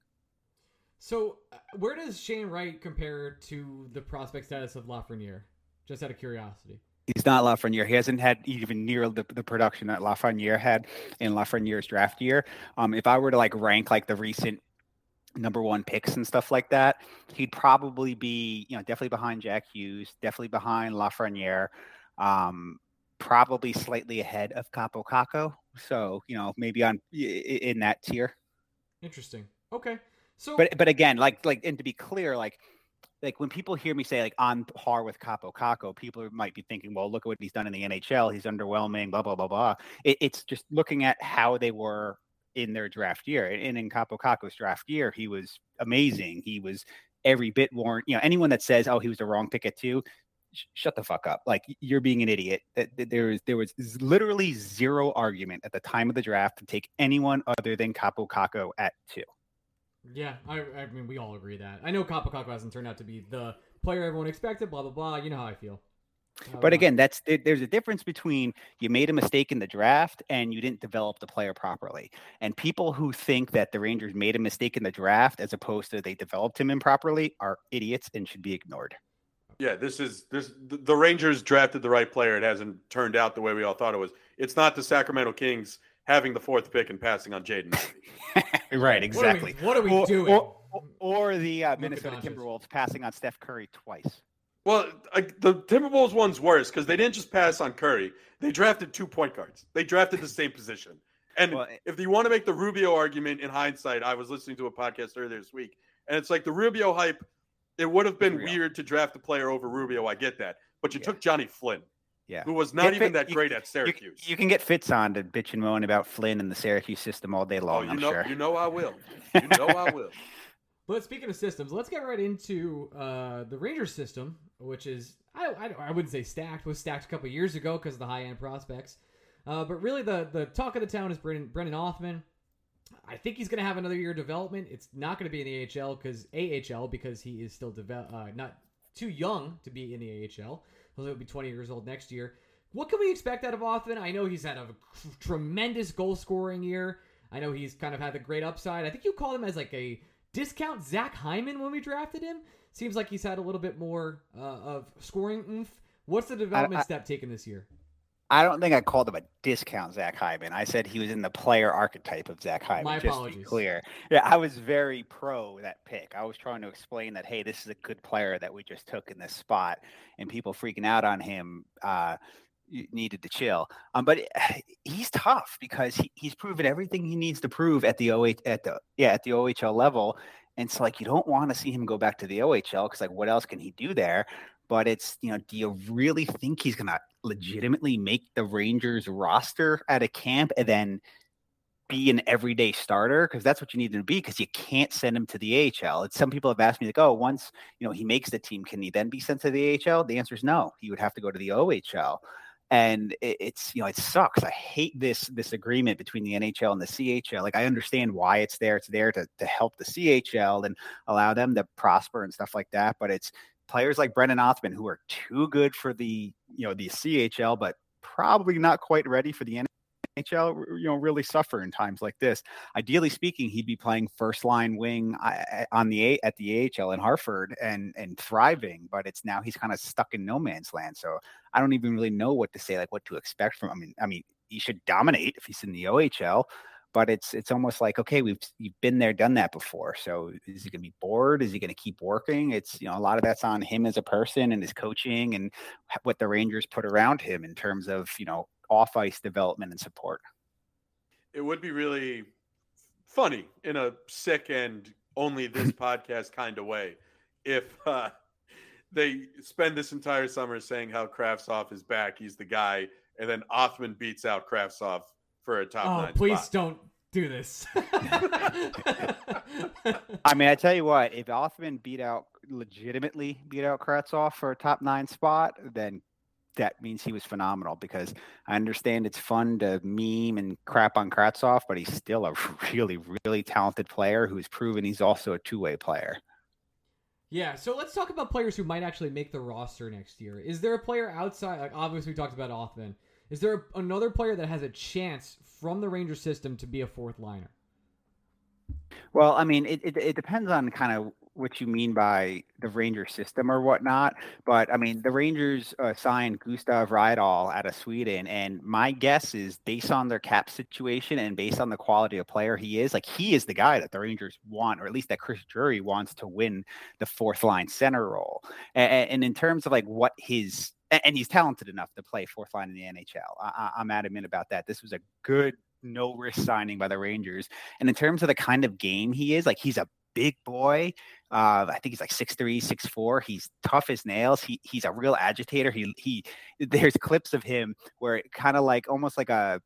So, uh, where does Shane Wright compare to the prospect status of Lafreniere? Just out of curiosity. He's not Lafreniere. He hasn't had even near the, the production that Lafreniere had in Lafreniere's draft year. Um, if I were to like rank like the recent number one picks and stuff like that, he'd probably be, you know, definitely behind Jack Hughes, definitely behind Lafreniere, um, probably slightly ahead of Kaapo Kakko. So, you know, maybe on in that tier. Interesting. Okay. So, but but again, like like and to be clear, like like when people hear me say like on par with Kaapo Kakko, people might be thinking, well, look at what he's done in the N H L. He's underwhelming, blah blah blah blah. It, it's just looking at how they were in their draft year, and in Kaapo Kakko's draft year, he was amazing. He was every bit warrant. You know, anyone that says, oh, he was the wrong pick at two, sh- shut the fuck up. Like you're being an idiot. That there was there was literally zero argument at the time of the draft to take anyone other than Kaapo Kakko at two. Yeah, I, I mean, we all agree that. I know Kaapo Kakko hasn't turned out to be the player everyone expected, blah, blah, blah. You know how I feel. Uh, but again, that's there's a difference between you made a mistake in the draft and you didn't develop the player properly. And people who think that the Rangers made a mistake in the draft as opposed to they developed him improperly are idiots and should be ignored. Yeah, this is this the Rangers drafted the right player. It hasn't turned out the way we all thought it was. It's not the Sacramento Kings having the fourth pick and passing on Jaden Ivey. Right, exactly. What are we, what are we or, doing? Or, or, or the uh, Minnesota Doncic. Timberwolves passing on Steph Curry twice. Well, I, the Timberwolves one's worse because they didn't just pass on Curry. They drafted two point guards. They drafted the same position. And Well, if you want to make the Rubio argument in hindsight, I was listening to a podcast earlier this week, and it's like the Rubio hype, it would have been Real. weird to draft a player over Rubio. I get that. But you Yeah. took Johnny Flynn, Yeah. who was not Get even Fit- that great at You, Syracuse. you can get Fitz on to bitch and moan about Flynn and the Syracuse system all day oh, long, you I'm know, sure. you know I will. You know I will. But speaking of systems, let's get right into uh, the Rangers system, which is, I, I, I wouldn't say stacked, was stacked a couple of years ago because of the high-end prospects. Uh, but really the, the talk of the town is Brendan, Brendan Othmann. I think he's going to have another year of development. It's not going to be in the A H L because A H L because he is still deve- uh, not too young to be in the A H L. He'll be twenty years old next year. What can we expect out of Othmann? I know he's had a tremendous goal-scoring year. I know he's kind of had the great upside. I think you call him as like a discount Zach Hyman when we drafted him? Seems like he's had a little bit more uh, of scoring oomph. What's the development I, I, step taken this year? I don't think I called him a discount Zach Hyman. I said he was in the player archetype of Zach Hyman. My just apologies. To be clear. Yeah, I was very pro that pick. I was trying to explain that, hey, this is a good player that we just took in this spot, and people freaking out on him uh, needed to chill. Um, but he's tough because he, he's proven everything he needs to prove at the O H at the yeah at the O H L level. And it's like you don't want to see him go back to the O H L because like what else can he do there? But it's, you know, do you really think he's going to legitimately make the Rangers roster at a camp and then be an everyday starter? Because that's what you need him to be, because you can't send him to the A H L. It's, some people have asked me, like, oh, once, you know, he makes the team, can he then be sent to the A H L? The answer is no. He would have to go to the O H L. And it, it's, you know, it sucks. I hate this this agreement between the N H L and the C H L. Like, I understand why it's there. It's there to, to help the C H L and allow them to prosper and stuff like that. But it's players like Brennan Othmann who are too good for the, you know, the C H L, but probably not quite ready for the N H L, you know, really suffer in times like this. Ideally speaking, he'd be playing first line wing on the at the A H L in Hartford and and thriving, but it's now he's kind of stuck in no man's land. So I don't even really know what to say, like what to expect from him. I mean, I mean, he should dominate if he's in the O H L. But it's it's almost like, okay, we've you've been there, done that before. So is he going to be bored? Is he going to keep working? It's, you know, a lot of that's on him as a person and his coaching and what the Rangers put around him in terms of, you know, off ice development and support. It would be really funny in a sick and only this podcast kind of way if uh, they spend this entire summer saying how Kravtsov is back, he's the guy, and then Othmann beats out Kravtsov for a top oh, nine please spot. Don't do this. I mean, I tell you what, if Othmann beat out, legitimately beat out Kravtsov for a top nine spot, then that means he was phenomenal, because I understand it's fun to meme and crap on Kravtsov, but he's still a really, really talented player who's proven he's also a two-way player. Yeah, so let's talk about players who might actually make the roster next year. Is there a player outside, like obviously we talked about Othmann, is there another player that has a chance from the Rangers system to be a fourth liner? Well, I mean, it, it, it depends on kind of what you mean by the Rangers system or whatnot. But I mean, the Rangers uh, signed Gustav Rydahl out of Sweden. And my guess is, based on their cap situation and based on the quality of player he is, like, he is the guy that the Rangers want, or at least that Chris Drury wants to win the fourth line center role. And, and in terms of like what his, and he's talented enough to play fourth line in the N H L. I, I'm adamant about that. This was a good, no risk signing by the Rangers. And in terms of the kind of game he is, like, he's a big boy. Uh, I think he's like six three, six four. He's tough as nails. He he's a real agitator. He he. There's clips of him where it kind of like almost like a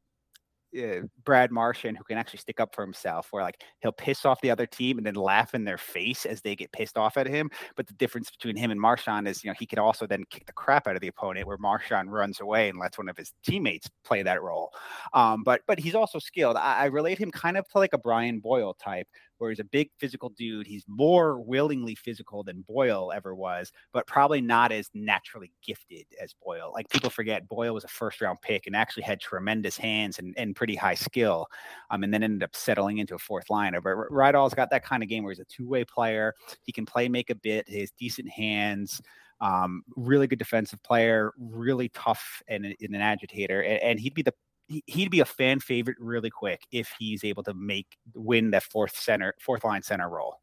Uh, Brad Marchand, who can actually stick up for himself, where like he'll piss off the other team and then laugh in their face as they get pissed off at him. But the difference between him and Marchand is, you know, he could also then kick the crap out of the opponent, where Marchand runs away and lets one of his teammates play that role. Um, but but he's also skilled. I, I relate him kind of to like a Brian Boyle type, where he's a big physical dude. He's more willingly physical than Boyle ever was, but probably not as naturally gifted as Boyle. Like, people forget Boyle was a first round pick and actually had tremendous hands and, and pretty high skill, um, and then ended up settling into a fourth liner. But Rydahl's got that kind of game where he's a two-way player. He can play, make a bit, he has decent hands, um, really good defensive player, really tough and, and an agitator. And, and he'd be the he'd be a fan favorite really quick if he's able to make win that fourth center, fourth line center role.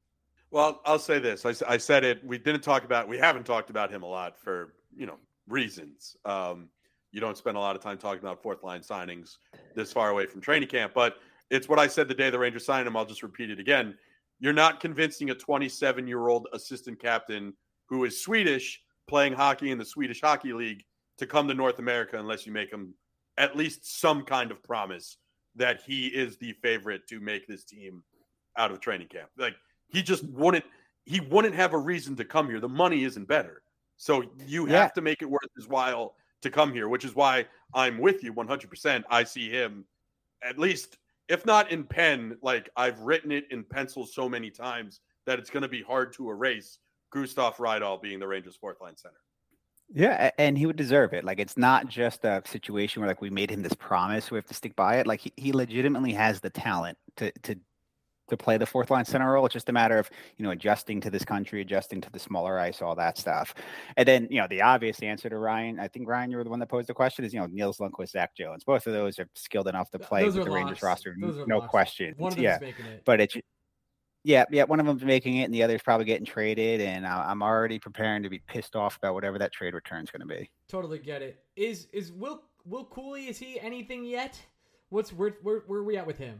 Well, I'll say this. I, I said it. We didn't talk about, we haven't talked about him a lot for, you know, reasons. Um, you don't spend a lot of time talking about fourth line signings this far away from training camp, but it's what I said the day the Rangers signed him. I'll just repeat it again. You're not convincing a twenty-seven year old assistant captain who is Swedish, playing hockey in the Swedish Hockey League, to come to North America unless you make him at least some kind of promise that he is the favorite to make this team out of training camp. Like, he just wouldn't, he wouldn't have a reason to come here. The money isn't better. So you yeah. have to make it worth his while to come here, which is why I'm with you one hundred percent. I see him, at least, if not in pen, like I've written it in pencil so many times that it's going to be hard to erase, Gustav Rydahl being the Rangers' fourth line center. Yeah, and he would deserve it. Like, it's not just a situation where like we made him this promise, we have to stick by it. Like, he, he legitimately has the talent to to to play the fourth line center role. It's just a matter of, you know, adjusting to this country, adjusting to the smaller ice, all that stuff. And then, you know, the obvious answer to Ryan, I think Ryan, you were the one that posed the question, is, you know, Niels Lundqvist, Zach Jones. Both of those are skilled enough to play Those with are the locks. Rangers roster. Those are No locks. question. One of them yeah. is making it. But it's, yeah, yeah, one of them's making it and the other's probably getting traded. And I- I'm already preparing to be pissed off about whatever that trade return is going to be. Totally get it. Is is Will Will Cooley, is he anything yet? What's where where where are we at with him?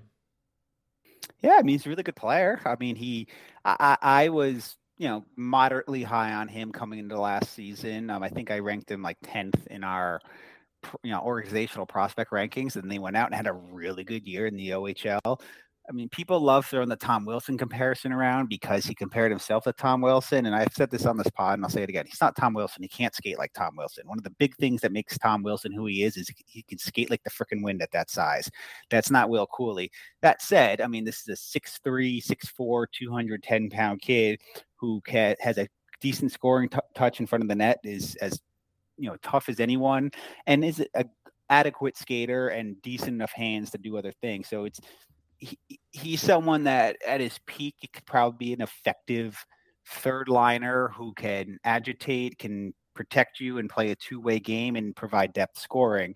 Yeah, I mean, he's a really good player. I mean, he, I, I I was, you know, moderately high on him coming into last season. Um, I think I ranked him like tenth in our, you know, organizational prospect rankings, and they went out and had a really good year in the O H L. I mean, people love throwing the Tom Wilson comparison around because he compared himself to Tom Wilson. And I've said this on this pod, and I'll say it again. He's not Tom Wilson. He can't skate like Tom Wilson. One of the big things that makes Tom Wilson who he is is he can skate like the freaking wind at that size. That's not Will Cooley. That said, I mean, this is a six three, six four, two hundred ten pound kid who can, has a decent scoring t- touch in front of the net, is as, you know, tough as anyone, and is a adequate skater and decent enough hands to do other things. So it's, He, he's someone that at his peak, he could probably be an effective third liner who can agitate, can protect you and play a two-way game and provide depth scoring.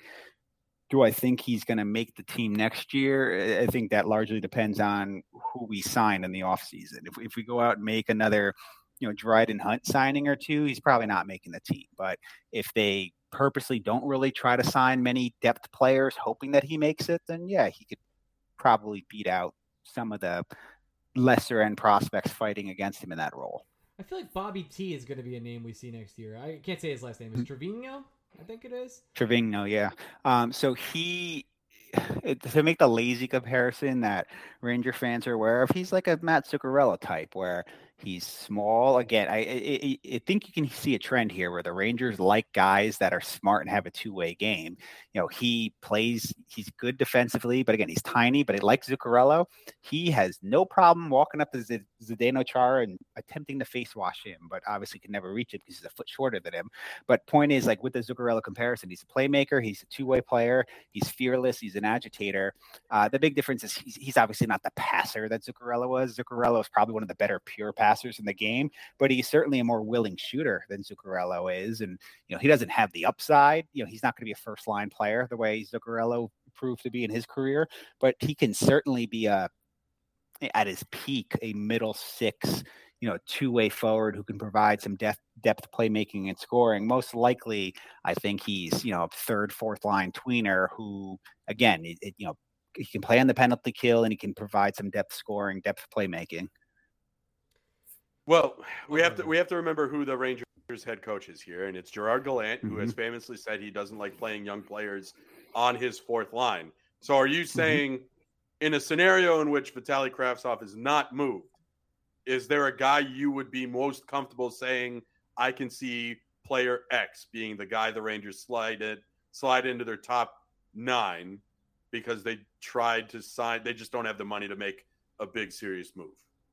Do I think he's going to make the team next year? I think that largely depends on who we sign in the offseason. If, if we go out and make another, you know, Dryden Hunt signing or two, he's probably not making the team. But if they purposely don't really try to sign many depth players hoping that he makes it, then yeah, he could probably beat out some of the lesser end prospects fighting against him in that role. I feel like Bobby T is going to be a name we see next year. I can't say his last name. Is Trevino? I think it is. Trevino, yeah. Um, so he, it, to make the lazy comparison that Ranger fans are aware of, he's like a Matt Zuccarello type where he's small. Again, I, I, I think you can see a trend here where the Rangers like guys that are smart and have a two-way game. You know, he plays, he's good defensively, but again, he's tiny, but he likes Zuccarello. He has no problem walking up to Z- Zdeno Chara and attempting to face wash him, but obviously can never reach it because he's a foot shorter than him. But point is, like with the Zuccarello comparison, he's a playmaker, he's a two-way player, he's fearless, he's an agitator. Uh, the big difference is he's, he's obviously not the passer that Zuccarello was. Zuccarello is probably one of the better pure passers in the game, but he's certainly a more willing shooter than Zuccarello is. And, you know, he doesn't have the upside. You know, he's not going to be a first line player the way Zuccarello proved to be in his career, but he can certainly be a, at his peak, a middle six, you know, two-way forward who can provide some depth, depth playmaking and scoring. Most likely, I think he's, you know, a third, fourth line tweener who, again, it, it, you know, he can play on the penalty kill and he can provide some depth scoring, depth playmaking. Well, we have to we have to remember who the Rangers head coach is here, and it's Gerard Gallant, who Mm-hmm. has famously said he doesn't like playing young players on his fourth line. So are you saying mm-hmm. in a scenario in which Vitaly Kravtsov is not moved, is there a guy you would be most comfortable saying, I can see player X being the guy the Rangers slide it, slide into their top nine because they tried to sign, they just don't have the money to make a big serious move?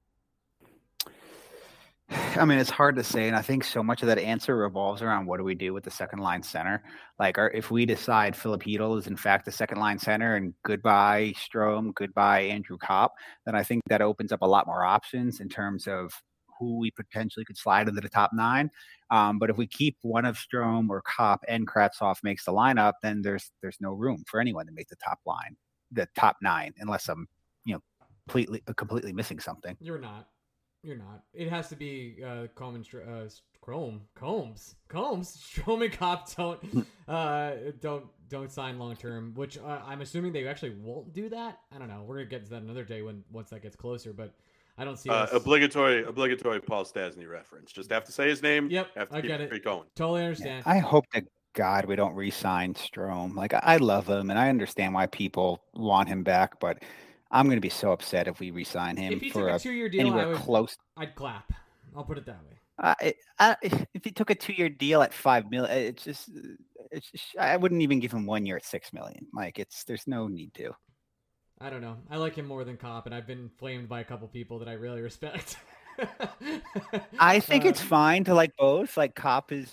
I mean, it's hard to say, and I think so much of that answer revolves around what do we do with the second line center. Like, our, if we decide Philip Hedl is in fact the second line center, and goodbye Strome, goodbye Andrew Kopp, then I think that opens up a lot more options in terms of who we potentially could slide into the top nine. Um, but if we keep one of Strome or Kopp and Kravtsov makes the lineup, then there's there's no room for anyone to make the top line, the top nine, unless I'm, you know, completely completely missing something. You're not. You're not. It has to be uh, Coleman, uh, Chrome, Combs, Combs, Strome and Kopp don't uh, don't don't sign long term. Which uh, I'm assuming they actually won't do that. I don't know. We're gonna get to that another day when once that gets closer. But I don't see uh, us... obligatory obligatory Paul Stastny reference. Just have to say his name. Yep, have to I keep get it. it going. Totally understand. Yeah, I hope to God we don't re-sign Strome. Like, I love him, and I understand why people want him back, but I'm going to be so upset if we re-sign him if he for took a a, two-year deal, anywhere I would, close. I'd clap. I'll put it that way. Uh, it, I, if he took a two-year deal at five million, it's just, it's just, I wouldn't even give him one year at six million. Like, it's there's no need to. I don't know. I like him more than Kopp, and I've been flamed by a couple people that I really respect. I think uh, it's fine to like both. Like, Kopp has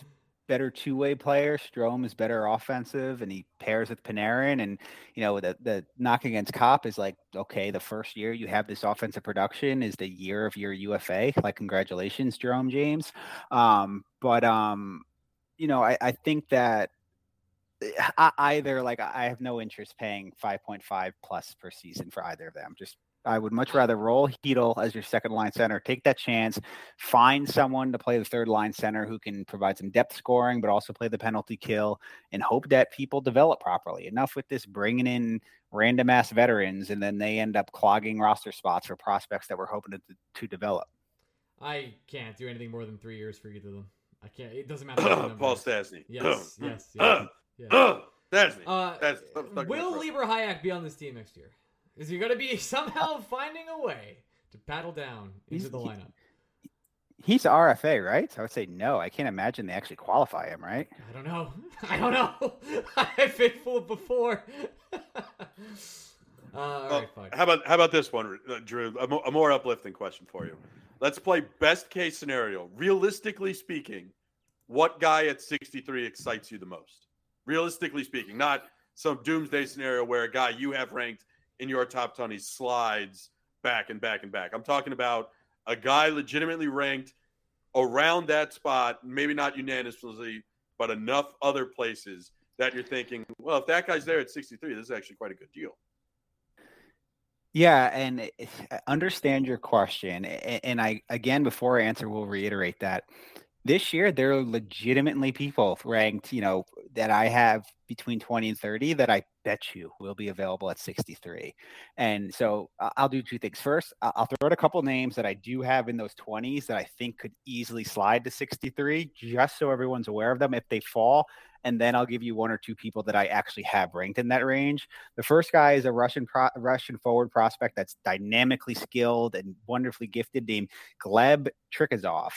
better two-way player. Strome is better offensive, and he pairs with Panarin. And, you know, the, the knock against Kopp is like, okay, the first year you have this offensive production is the year of your U F A. Like, congratulations, Jerome James. Um, but, um, you know, I, I think that I, either, like, I have no interest paying five point five plus per season for either of them. Just, I would much rather roll Hedl as your second line center, take that chance, find someone to play the third line center who can provide some depth scoring, but also play the penalty kill, and hope that people develop properly. Enough with this bringing in random ass veterans, and then they end up clogging roster spots for prospects that we're hoping to, to develop. I can't do anything more than three years for either of them. I can't. It doesn't matter. Paul Stastny. Yes, yes, yes. yes. Stastny. Uh, That's, will Lieber Hayek be on this team next year? Is he going to be somehow finding a way to paddle down into He's, the lineup? He, he's R F A, right? So I would say no. I can't imagine they actually qualify him, right? I don't know. I don't know. I've been fooled before. uh, all well, right, fine. How about how about this one, uh, Drew? A, mo- a more uplifting question for you. Let's play best case scenario. Realistically speaking, what guy at sixty-three excites you the most? Realistically speaking, not some doomsday scenario where a guy you have ranked in your top twenty slides back and back and back. I'm talking about a guy legitimately ranked around that spot, maybe not unanimously, but enough other places that you're thinking, well, if that guy's there at sixty-three, this is actually quite a good deal. Yeah, and I understand your question. And I, again, before I answer, we'll reiterate that this year there are legitimately people ranked, you know, that I have between twenty and thirty that I bet you will be available at sixty-three. And so I'll do two things. First, I'll throw out a couple names that I do have in those twenties that I think could easily slide to sixty-three, just so everyone's aware of them if they fall. And then I'll give you one or two people that I actually have ranked in that range. The first guy is a Russian pro- Russian forward prospect that's dynamically skilled and wonderfully gifted, named Gleb Trikazov.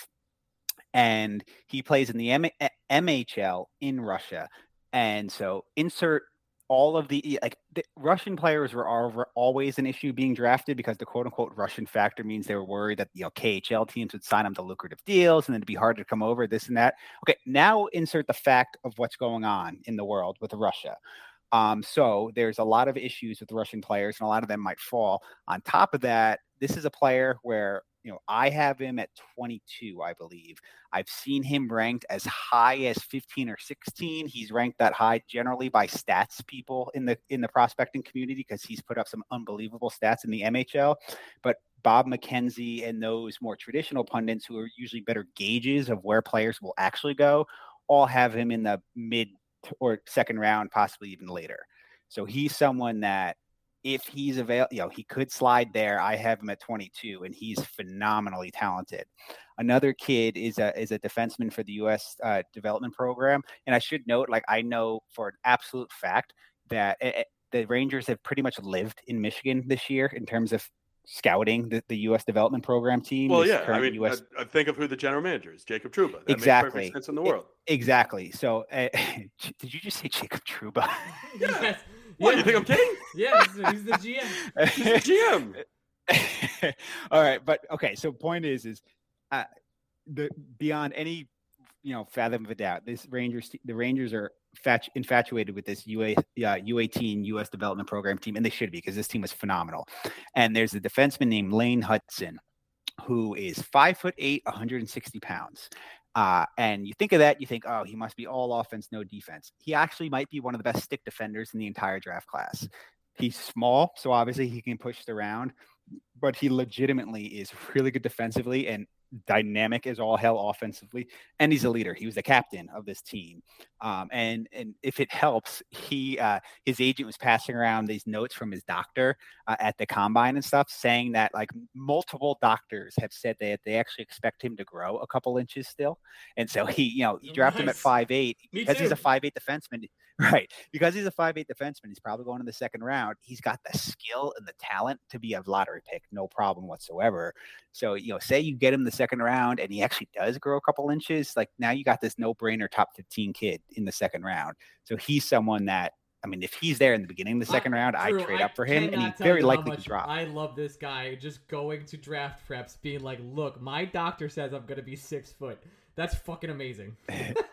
And he plays in the M- MHL in Russia. And so insert all of the, like, the Russian players were, are always an issue being drafted because the quote unquote Russian factor means they were worried that, you know, K H L teams would sign them to lucrative deals and then it'd be harder to come over, this and that. Okay, now insert the fact of what's going on in the world with Russia. Um, so there's a lot of issues with Russian players, and a lot of them might fall. On top of that, this is a player where, you know, I have him at twenty-two, I believe. I've seen him ranked as high as fifteen or sixteen. He's ranked that high generally by stats people in the in the prospecting community because he's put up some unbelievable stats in the M H L. But Bob McKenzie and those more traditional pundits who are usually better gauges of where players will actually go all have him in the mid or second round, possibly even later. So he's someone that, if he's available, you know, he could slide there. I have him at twenty-two, and he's phenomenally talented. Another kid is a is a defenseman for the U S uh, development program, and I should note, like, I know for an absolute fact that it, the Rangers have pretty much lived in Michigan this year in terms of scouting the, the U S development program team. Well, yeah, I mean, U S I, I think of who the general manager is, Jacob Trouba. That exactly. makes perfect sense in the world. It, exactly. So, uh, did you just say Jacob Trouba? Yes. What, Yeah. you think I'm kidding? Yeah, he's, he's the G M. He's the G M. All right, but okay. So point is, is uh, the beyond any, you know, fathom of a doubt, this Rangers, the Rangers are fat, infatuated with this U A, uh, U eighteen U S development program team, and they should be because this team was phenomenal. And there's a defenseman named Lane Hudson, who is five foot eight, one hundred sixty pounds. Uh, and you think of that, you think, oh, he must be all offense, no defense. He actually might be one of the best stick defenders in the entire draft class. He's small, so obviously he can push it around, but he legitimately is really good defensively and dynamic as all hell offensively. And he's a leader. He was the captain of this team. Um, and, and if it helps, he, uh, his agent was passing around these notes from his doctor uh, at the combine and stuff, saying that, like, multiple doctors have said that they actually expect him to grow a couple inches still. And so he, you know, you draft Nice. him at five eight because too. he's a five eight defenseman. Right. Because he's a five eight defenseman, he's probably going in the second round. He's got the skill and the talent to be a lottery pick, no problem whatsoever. So, you know, say you get him the second round and he actually does grow a couple inches, like, now you got this no-brainer top fifteen kid in the second round. So he's someone that, I mean, if he's there in the beginning of the second I, round, Drew, I'd trade I up for him, and cannot he's tell very you how likely to much drop. I love this guy just going to draft preps, being like, look, my doctor says I'm going to be six foot. That's fucking amazing.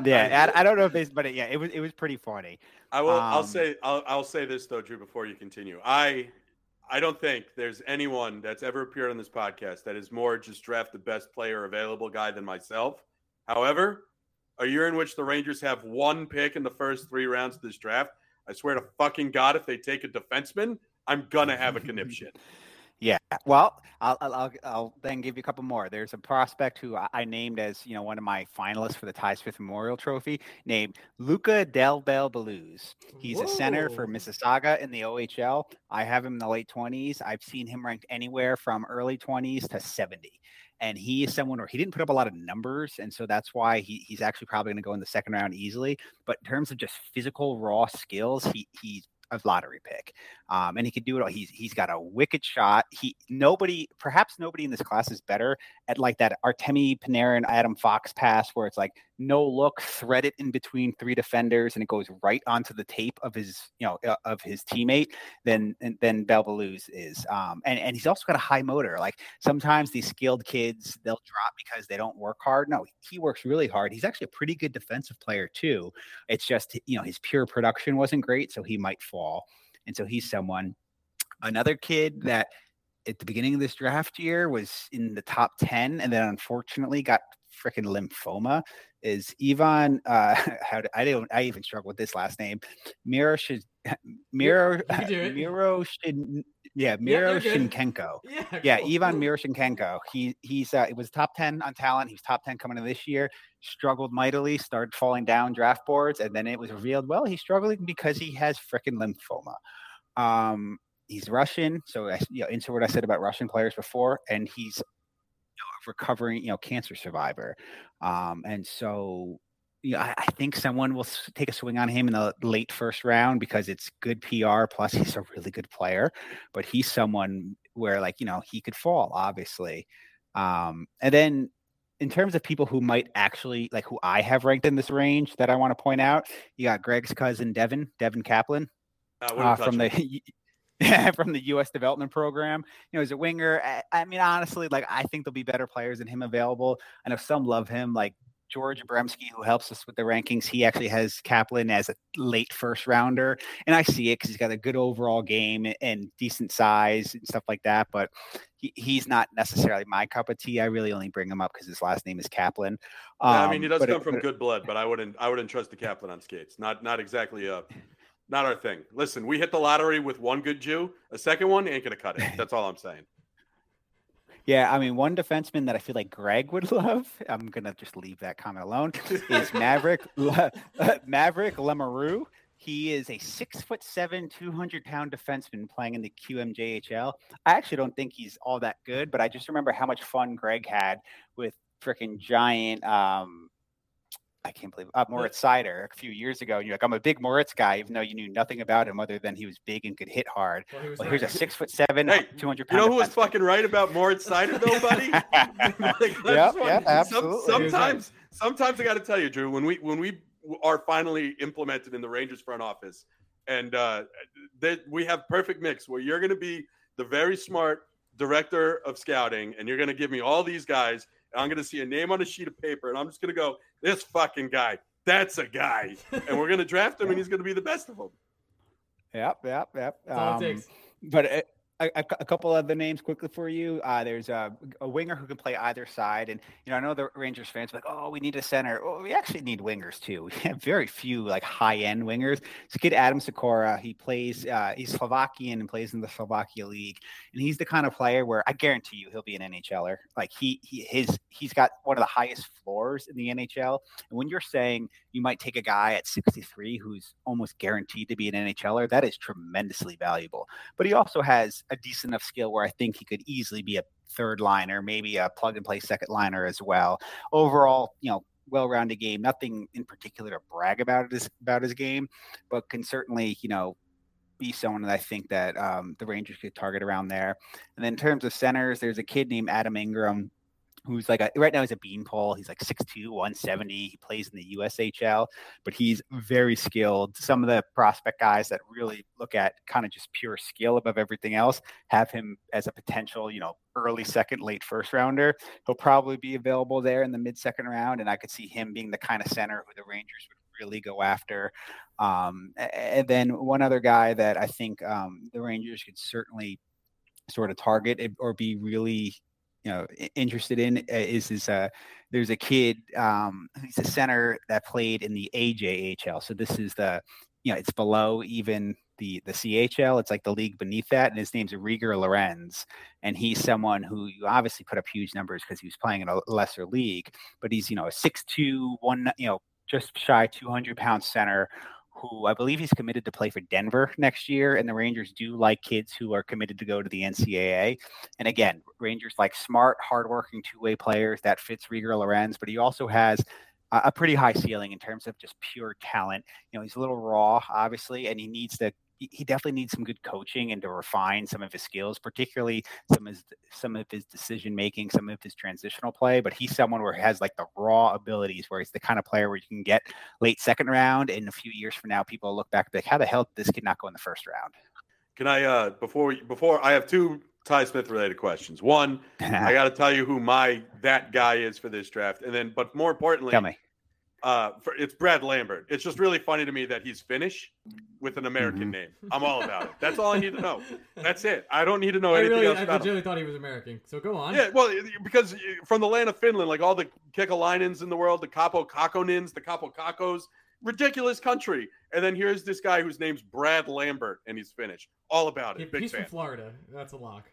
yeah, I, I don't know if this, but it, yeah, it was it was pretty funny. I will. Um, I'll say. I'll, I'll say this though, Drew. Before you continue, I I don't think there's anyone that's ever appeared on this podcast that is more just draft the best player available guy than myself. However, a year in which the Rangers have one pick in the first three rounds of this draft, I swear to fucking God, if they take a defenseman, I'm gonna have a conniption. Yeah, well, I'll, I'll I'll then give you a couple more. There's a prospect who I named as, you know, one of my finalists for the Ty Smith Memorial Trophy, named Luca Del Bel Beluz. He's Whoa. a center for Mississauga in the O H L. I have him in the late twenties. I've seen him ranked anywhere from early twenties to seventy. And he is someone where he didn't put up a lot of numbers, and so that's why he, he's actually probably going to go in the second round easily. But in terms of just physical raw skills, he he's a lottery pick, um, and he could do it all. He's he's got a wicked shot. He nobody, perhaps nobody in this class is better at like that Artemi Panarin, Adam Fox pass where it's like no look, thread it in between three defenders, and it goes right onto the tape of his you know uh, of his teammate. Then then Bel Beluz is, um, and and he's also got a high motor. Like sometimes these skilled kids they'll drop because they don't work hard. No, he works really hard. He's actually a pretty good defensive player too. It's just you know his pure production wasn't great, so he might fall. And so he's someone. Another kid that at the beginning of this draft year was in the top ten and then unfortunately got freaking lymphoma is Ivan. Uh, how do, I don't. I even struggle with this last name. Miro Miro Miro Yeah, Miro yeah, Shinkenko. Yeah, yeah cool, Ivan cool. Miro Shinkenko. He he's uh, it was top ten on talent. He was top ten coming into this year. Struggled mightily, started falling down draft boards, and then it was revealed, well, he's struggling because he has freaking lymphoma. Um, he's Russian, so I, you know, into what I said about Russian players before, and he's you know, a recovering, you know, cancer survivor. Um, and so, you know, I, I think someone will take a swing on him in the late first round because it's good P R. Plus, he's a really good player, but he's someone where, like, you know, he could fall, obviously. Um, and then. In terms of people who might actually like who I have ranked in this range that I want to point out, you got Greg's cousin, Devin, Devin Kaplan uh, uh, from the from the U S development program. You know, he's a winger. I, I mean, honestly, like I think there'll be better players than him available. I know some love him, like George Abramsky, who helps us with the rankings. He actually has Kaplan as a late first rounder. And I see it because he's got a good overall game and decent size and stuff like that. But he, he's not necessarily my cup of tea. I really only bring him up because his last name is Kaplan. Um, yeah, I mean, he does come it, from but, good blood, but I wouldn't I wouldn't trust the Kaplan on skates. Not not exactly a not our thing. Listen, we hit the lottery with one good Jew. A second one ain't gonna cut it. That's all I'm saying. Yeah, I mean, one defenseman that I feel like Greg would love, I'm going to just leave that comment alone, is Maverick Le, uh, Maverick Lemarou. He is a six foot seven, two hundred pound defenseman playing in the Q M J H L. I actually don't think he's all that good, but I just remember how much fun Greg had with freaking giant, um, I can't believe uh, Moritz Seider a few years ago. And you're like, I'm a big Moritz guy, even though you knew nothing about him other than he was big and could hit hard. Well, well right. Here's a six foot seven, hey, two hundred pound. You know who was fucking right about Moritz Seider, though, buddy? like, yeah, yeah, absolutely. Some, sometimes, sometimes I got to tell you, Drew, when we when we are finally implemented in the Rangers front office, and uh, that we have perfect mix where you're going to be the very smart director of scouting, and you're going to give me all these guys. And I'm going to see a name on a sheet of paper, and I'm just going to go, this fucking guy, that's a guy. And we're going to draft him, and he's going to be the best of them. Yep, yep, yep. That's all it takes. But it, A, a, a couple other names quickly for you. Uh, there's a, a winger who can play either side. And, you know, I know the Rangers fans are like, oh, we need a center. Well, we actually need wingers too. We have very few like high end wingers. This kid, Adam Sikora, he plays, uh, he's Slovakian and plays in the Slovakia league. And he's the kind of player where I guarantee you he'll be an N H L er. Like he, he, his, he's got one of the highest floors in the N H L. And when you're saying you might take a guy at sixty-three who's almost guaranteed to be an N H L er, that is tremendously valuable. But he also has a decent enough skill where I think he could easily be a third liner, maybe a plug and play second liner as well. Overall, you know, well-rounded game, nothing in particular to brag about it is about his game, but can certainly, you know, be someone that I think that um, the Rangers could target around there. And then in terms of centers, there's a kid named Adam Ingram who's like a, right now he's a beanpole. He's like six two, one seventy. He plays in the U S H L, but he's very skilled. Some of the prospect guys that really look at kind of just pure skill above everything else have him as a potential, you know, early second, late first rounder. He'll probably be available there in the mid second round, and I could see him being the kind of center who the Rangers would really go after. Um, and then one other guy that I think um, the Rangers could certainly sort of target or be really, you know, interested in is is uh there's a kid, um he's a center that played in the A J H L. So this is the, you know, it's below even the the C H L. It's like the league beneath that, and his name's Rieger Lorenz, and he's someone who you obviously put up huge numbers because he was playing in a lesser league, but he's, you know, a six two, one, you know, just shy two hundred pound center who I believe he's committed to play for Denver next year. And the Rangers do like kids who are committed to go to the N C double A. And again, Rangers like smart, hardworking two-way players. That fits Rieger Lorenz, but he also has a, a pretty high ceiling in terms of just pure talent. You know, he's a little raw, obviously, and he needs to he definitely needs some good coaching and to refine some of his skills, particularly some of his, some of his decision making, some of his transitional play. But he's someone where he has like the raw abilities, where he's the kind of player where you can get late second round, and a few years from now, people will look back and be like, how the hell did this kid not go in the first round? Can I, uh, before we, before I have two Ty Smith related questions. One, I got to tell you who my that guy is for this draft, and then, but more importantly, tell me. Uh, for, it's Brad Lambert. It's just really funny to me that he's Finnish with an American mm-hmm. name. I'm all about it. That's all I need to know. That's it. I don't need to know I anything really, else I about legitimately him. thought he was American. So go on. Yeah, well, because from the land of Finland, like all the Kekalainens in the world, the Capo Kakonins, the Capo Kakos, ridiculous country. And then here's this guy whose name's Brad Lambert, and he's Finnish. All about it. Yeah, Big he's fan. from Florida. That's a lock.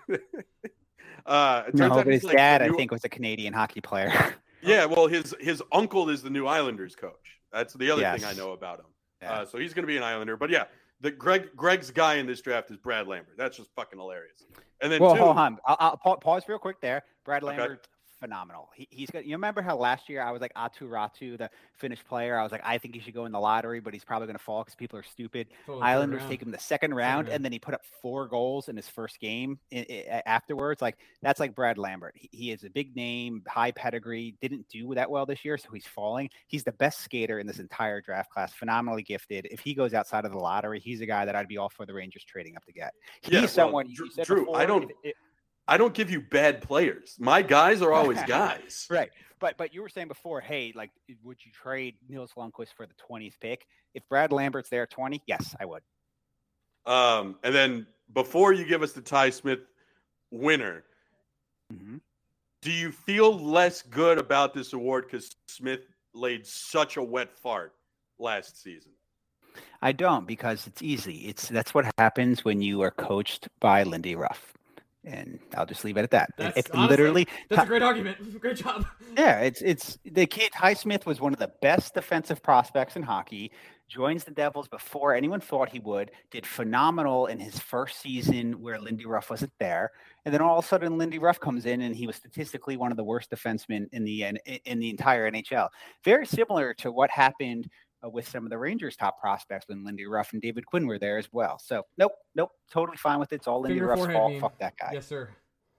uh, it no, but his like dad, new... I think, was a Canadian hockey player. Yeah, well, his his uncle is the new Islanders coach. That's the other yes. thing I know about him. Yeah. Uh, so he's going to be an Islander. But yeah, the Greg Greg's guy in this draft is Brad Lambert. That's just fucking hilarious. And then well, two, hold on. I'll, I'll pause real quick there. Brad okay. Lambert. Phenomenal. He, he's good. You remember how last year I was like Atu Ratu, the Finnish player. I was like, I think he should go in the lottery, but he's probably going to fall because people are stupid. Oh, Islanders take him the second round, second and then he put up four goals in his first game in, in, afterwards. Like that's like Brad Lambert. He, he is a big name, high pedigree. Didn't do that well this year, so he's falling. He's the best skater in this entire draft class. Phenomenally gifted. If he goes outside of the lottery, he's a guy that I'd be all for the Rangers trading up to get. He's yeah, well, someone. Drew, you said Drew before, I don't. It, it, I don't give you bad players. My guys are always guys. Right. But but you were saying before, hey, like, would you trade Nils Lundkvist for the twentieth pick? If Brad Lambert's there at twenty, yes, I would. Um, and then before you give us the Ty Smith winner, mm-hmm. do you feel less good about this award because Smith laid such a wet fart last season? I don't, because it's easy. It's that's what happens when you are coached by Lindy Ruff. And I'll just leave it at that. That's, if honestly, literally, that's a great argument. Great job. Yeah, it's it's the kid. Ty Smith was one of the best defensive prospects in hockey. Joins the Devils before anyone thought he would. Did phenomenal in his first season where Lindy Ruff wasn't there, and then all of a sudden Lindy Ruff comes in and he was statistically one of the worst defensemen in the in, in the entire N H L. Very similar to what happened Uh, with some of the Rangers' top prospects when Lindy Ruff and David Quinn were there as well. So, nope, nope, totally fine with it. It's all Lindy Finger Ruff's fault. Meme. Fuck that guy. Yes, sir.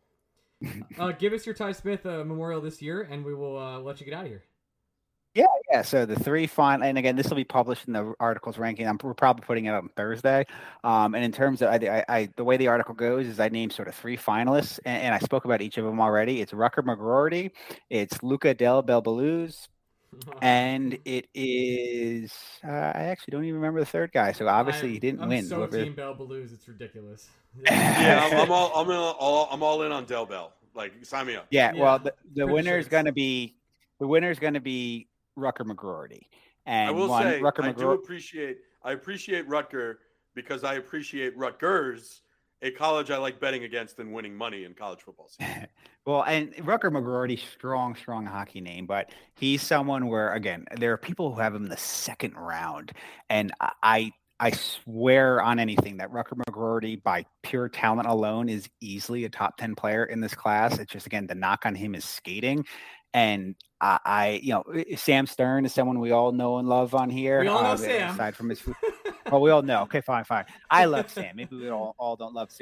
uh, give us your Ty Smith uh, memorial this year, and we will uh, let you get out of here. Yeah, yeah. So the three final, and again, this will be published in the article's ranking. I'm, we're probably putting it up on Thursday. Um, and in terms of, I, I, I, the way the article goes is I named sort of three finalists, and, and I spoke about each of them already. It's Rutger McGroarty, it's Luca Del Belbeluz, and it is uh, I actually don't even remember the third guy. So obviously I'm, he didn't I'm win. So Whoever... Team Bell Balloons, it's ridiculous. Yeah, I'm, I'm all I'm all I'm all in on Del Bell. Like, sign me up. Yeah, yeah well, the, the winner sure is going to be the winner is going to be Rutger McGroarty. And I will one, say, Rutger I McGroarty... do appreciate I appreciate Rutger because I appreciate Rutgers, a college I like betting against and winning money in college football season. Well, and Rutger McGroarty, strong, strong hockey name, but he's someone where, again, there are people who have him in the second round, and I I swear on anything that Rutger McGroarty, by pure talent alone, is easily a top ten player in this class. It's just, again, the knock on him is skating. And I, I, you know, Sam Stern is someone we all know and love on here. We all know uh, Sam. Aside from his, well, we all know. Okay, fine, fine. I love Sam. Maybe we all, all don't love Sam.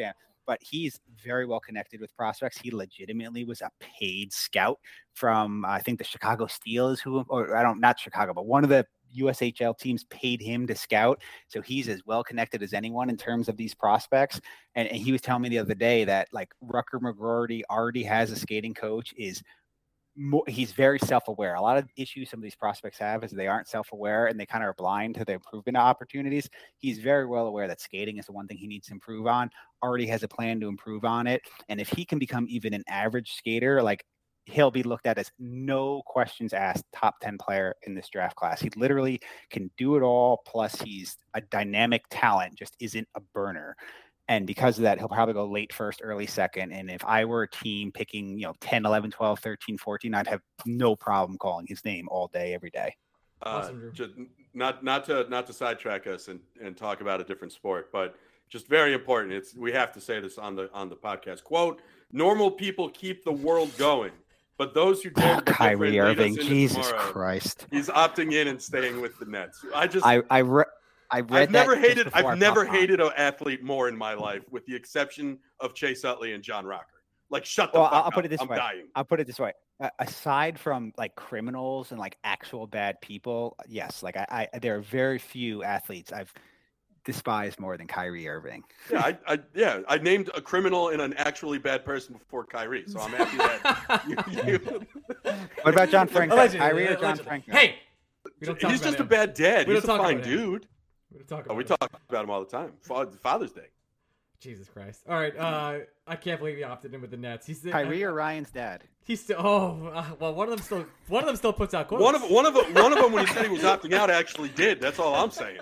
but he's very well connected with prospects. He legitimately was a paid scout from, I think, the Chicago Steelers, who, or I don't, not Chicago, but one of the U S H L teams paid him to scout. So he's as well connected as anyone in terms of these prospects. And, and he was telling me the other day that like Rutger McGroarty already has a skating coach, is more, he's very self-aware. A lot of issues some of these prospects have is they aren't self-aware and they kind of are blind to the improvement opportunities. He's very well aware that skating is the one thing he needs to improve on, already has a plan to improve on it. And if he can become even an average skater, like he'll be looked at as no questions asked top ten player in this draft class. He literally can do it all. Plus he's a dynamic talent, just isn't a burner. And because of that, he'll probably go late first, early second. And if I were a team picking, you know, ten, eleven, twelve, thirteen, fourteen, I'd have no problem calling his name all day, every day. Uh, Awesome, just not not to not to sidetrack us and, and talk about a different sport, but just very important. It's we have to say this on the on the podcast. Quote: normal people keep the world going, but those who dare Oh, to be Kyrie different lead Irving, us into Jesus tomorrow. Christ. He's opting in and staying with the Nets. I just I I, re- I read I've never that just hated before I I've never popped on. hated an athlete more in my life, with the exception of Chase Utley and John Rocker. Like, shut the Well, fuck I'll, I'll up. put it this I'm way. dying. I'll put it this way. Uh, aside from like criminals and like actual bad people, yes, like I, I there are very few athletes I've despised more than Kyrie Irving. Yeah, I, I yeah, I named a criminal and an actually bad person before Kyrie, so I'm happy that you, you, What about John Franco? Allegedly, Kyrie or John allegedly. Franco? Hey, we don't talk he's about just a him. bad dad. We He's a don't talk fine about him. dude. We don't talk Oh, about we him. talk about him all the time. Fa- Father's Day. Jesus Christ. All right. Uh, I can't believe he opted in with the Nets. He's Kyrie uh, or Ryan's dad? He's still. Oh, uh, well, one of them still. One of them still puts out quotes. One of one of them, one of them when he said he was opting out actually did. That's all I'm saying.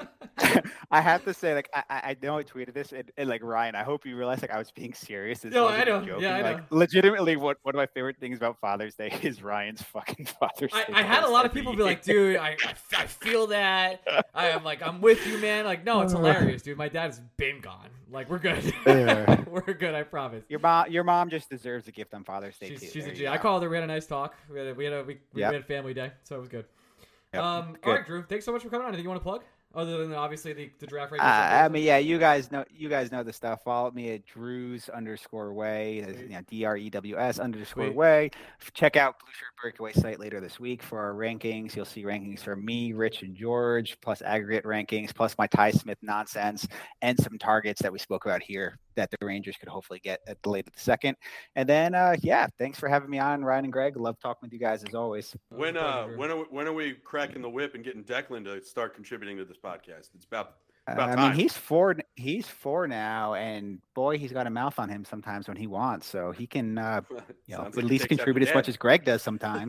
I have to say, like, I, I know I tweeted this, and, and like Ryan, I hope you realize, like, I was being serious. This No, wasn't I know. joking. Yeah, I like, know. legitimately, what one of my favorite things about Father's Day is Ryan's fucking Father's I, Day. I had a post lot of every people be year. like, dude, I, I, I feel that. I am like, I'm with you, man. Like, no, it's hilarious, dude. My dad's been gone. Like, we're good. Yeah. We're good, I promise. Your mom, your mom just deserves a gift on Father's Day She's, too. she's There a you G. I go. called her. We had a nice talk. We had a, we had a, we, we Yep. had family day, so it was good. Yep. Um, Good. all right, Drew. Thanks so much for coming on. Anything you want to plug? Other than obviously the, the draft Uh, regular I mean, yeah, you guys know, you guys know the stuff. Follow me at Drew's underscore way, that's, Sweet. you know, D R E W S underscore Sweet. way. Check out Blue Shirt Breakaway site later this week for our rankings. You'll see rankings for me, Rich, and George, plus aggregate rankings, plus my Ty Smith nonsense, and some targets that we spoke about here that the Rangers could hopefully get at the late of the second. And then, uh, yeah, thanks for having me on, Ryan and Greg. Love talking with you guys as always. When uh Pleasure, Drew. when are we, when are we cracking the whip and getting Declan to start contributing to this podcast? It's about Uh, About I time. mean, he's four. He's four now, and boy, he's got a mouth on him sometimes when he wants. So he can, uh, you know, Sounds at like he least takes after contribute as Dad. much as Greg does sometimes.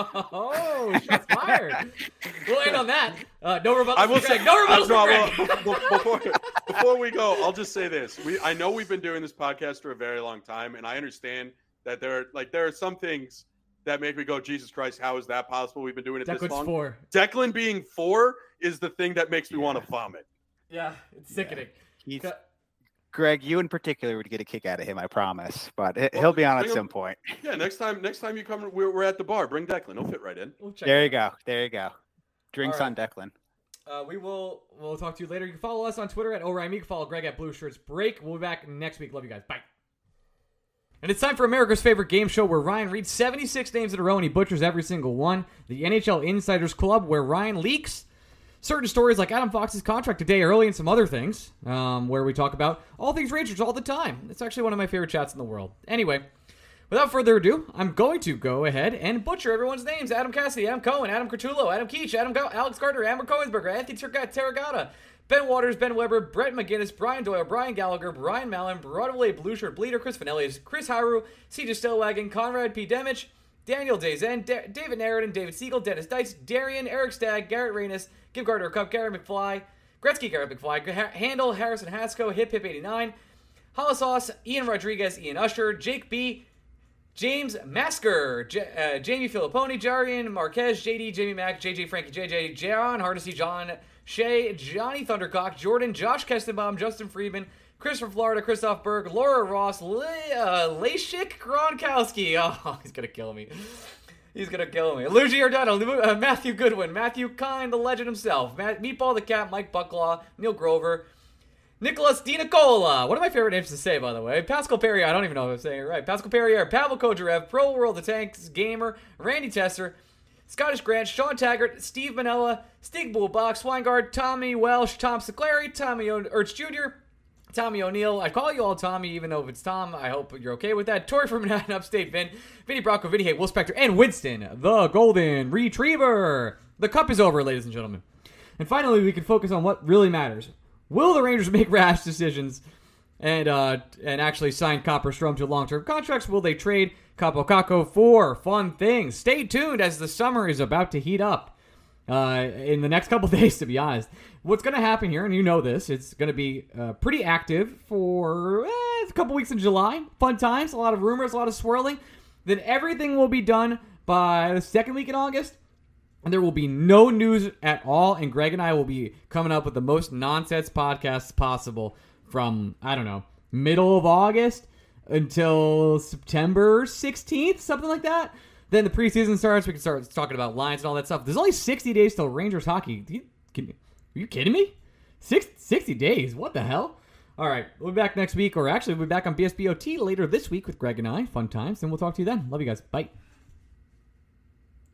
Oh, shots fired. We'll end on that. Uh, no rebuttal. I will for Greg. say no rebuttal. I- for no, Greg. well, before, before we go, I'll just say this: we I know we've been doing this podcast for a very long time, and I understand that there are like there are some things that make me go, Jesus Christ, how is that possible? We've been doing it this Declan's long. four. Declan being four is the thing that makes me want to vomit. Yeah, it's sickening. He's, Ca- Greg, you in particular would get a kick out of him, I promise. But he- he'll be on at bring him- some point. Yeah, next time next time you come, we're, we're at the bar. Bring Declan; he'll fit right in. We'll check There it you go. There you go. Drinks All on Declan. Uh, we will we'll talk to you later. You can follow us on Twitter at Orion. You can follow Greg at Blue Shirts Break. We'll be back next week. Love you guys. Bye. And it's time for America's favorite game show where Ryan reads seventy-six names in a row and he butchers every single one. The N H L Insiders Club, where Ryan leaks certain stories like Adam Fox's contract a day early and some other things, um, where we talk about all things Rangers all the time. It's actually one of my favorite chats in the world. Anyway, without further ado, I'm going to go ahead and butcher everyone's names. Adam Cassidy, Adam Cohen, Adam Curtulo, Adam Keach, Adam Go- Alex Carter, Amber Cohensberger, Anthony Terragata, Ben Waters, Ben Weber, Brett McGinnis, Brian Doyle, Brian Gallagher, Brian Mallon, Broadway Blue Shirt Bleeder, Chris Vanelli, Chris Haru, C J Stellwagen, Conrad P. Demich, Daniel Dazen, Da- David Narradin, David Siegel, Dennis Deitz, Darian, Eric Stagg, Garrett Reynes, Give Gardner a Cup, Gary McFly, Gretzky, Garrett McFly, ha- Handel, Harrison Haskell, Hip Hip eighty-nine, Holosauce, Ian Rodriguez, Ian Usher, Jake B., James Masker, J- uh, Jamie Filipponi, Jarian Marquez, J D, Jamie Mack, J J Frankie, J J, John Hardesty, John Shea, Johnny Thundercock, Jordan, Josh Kestenbaum, Justin Friedman, Christopher Florida, Christoph Berg, Laura Ross, Le- uh, Lashik Gronkowski. Oh, he's going to kill me. He's going to kill me. Luigi Giordano, uh, Matthew Goodwin, Matthew Kine, the legend himself, Matt, Meatball the Cat, Mike Bucklaw, Neil Grover, Nicholas Di Nicola. One of my favorite names to say, by the way. Pascal Perrier. I don't even know if I'm saying it right. Pascal Perrier, Pavel Kojarev, Pro World of Tanks Gamer, Randy Tesser, Scottish Grant, Sean Taggart, Steve Manella, Stig Bullbox, Swinegard, Tommy Welsh, Tom Siclari, Tommy o- Ertz Junior, Tommy O'Neill. I call you all Tommy, even though if it's Tom. I hope you're okay with that. Tori from Manhattan Upstate, Vin, Vinny Brocco, Vinny Hay, Will Spector, and Winston, the Golden Retriever. The cup is over, ladies and gentlemen. And finally, we can focus on what really matters. Will the Rangers make rash decisions and uh, and actually sign Copper Strom to long-term contracts? Will they trade Capo Caco for fun things? Stay tuned as the summer is about to heat up uh, in the next couple days, to be honest. What's going to happen here, and you know this, it's going to be uh, pretty active for eh, a couple weeks in July. Fun times, a lot of rumors, a lot of swirling. Then everything will be done by the second week in August. And there will be no news at all, and Greg and I will be coming up with the most nonsense podcasts possible from, I don't know, middle of August until September sixteenth, something like that. Then the preseason starts. We can start talking about lines and all that stuff. There's only sixty days till Rangers hockey. You, can, are you kidding me? Six, sixty days? What the hell? All right, we'll be back next week, or actually we'll be back on B S B O T later this week with Greg and I. Fun times, and we'll talk to you then. Love you guys. Bye.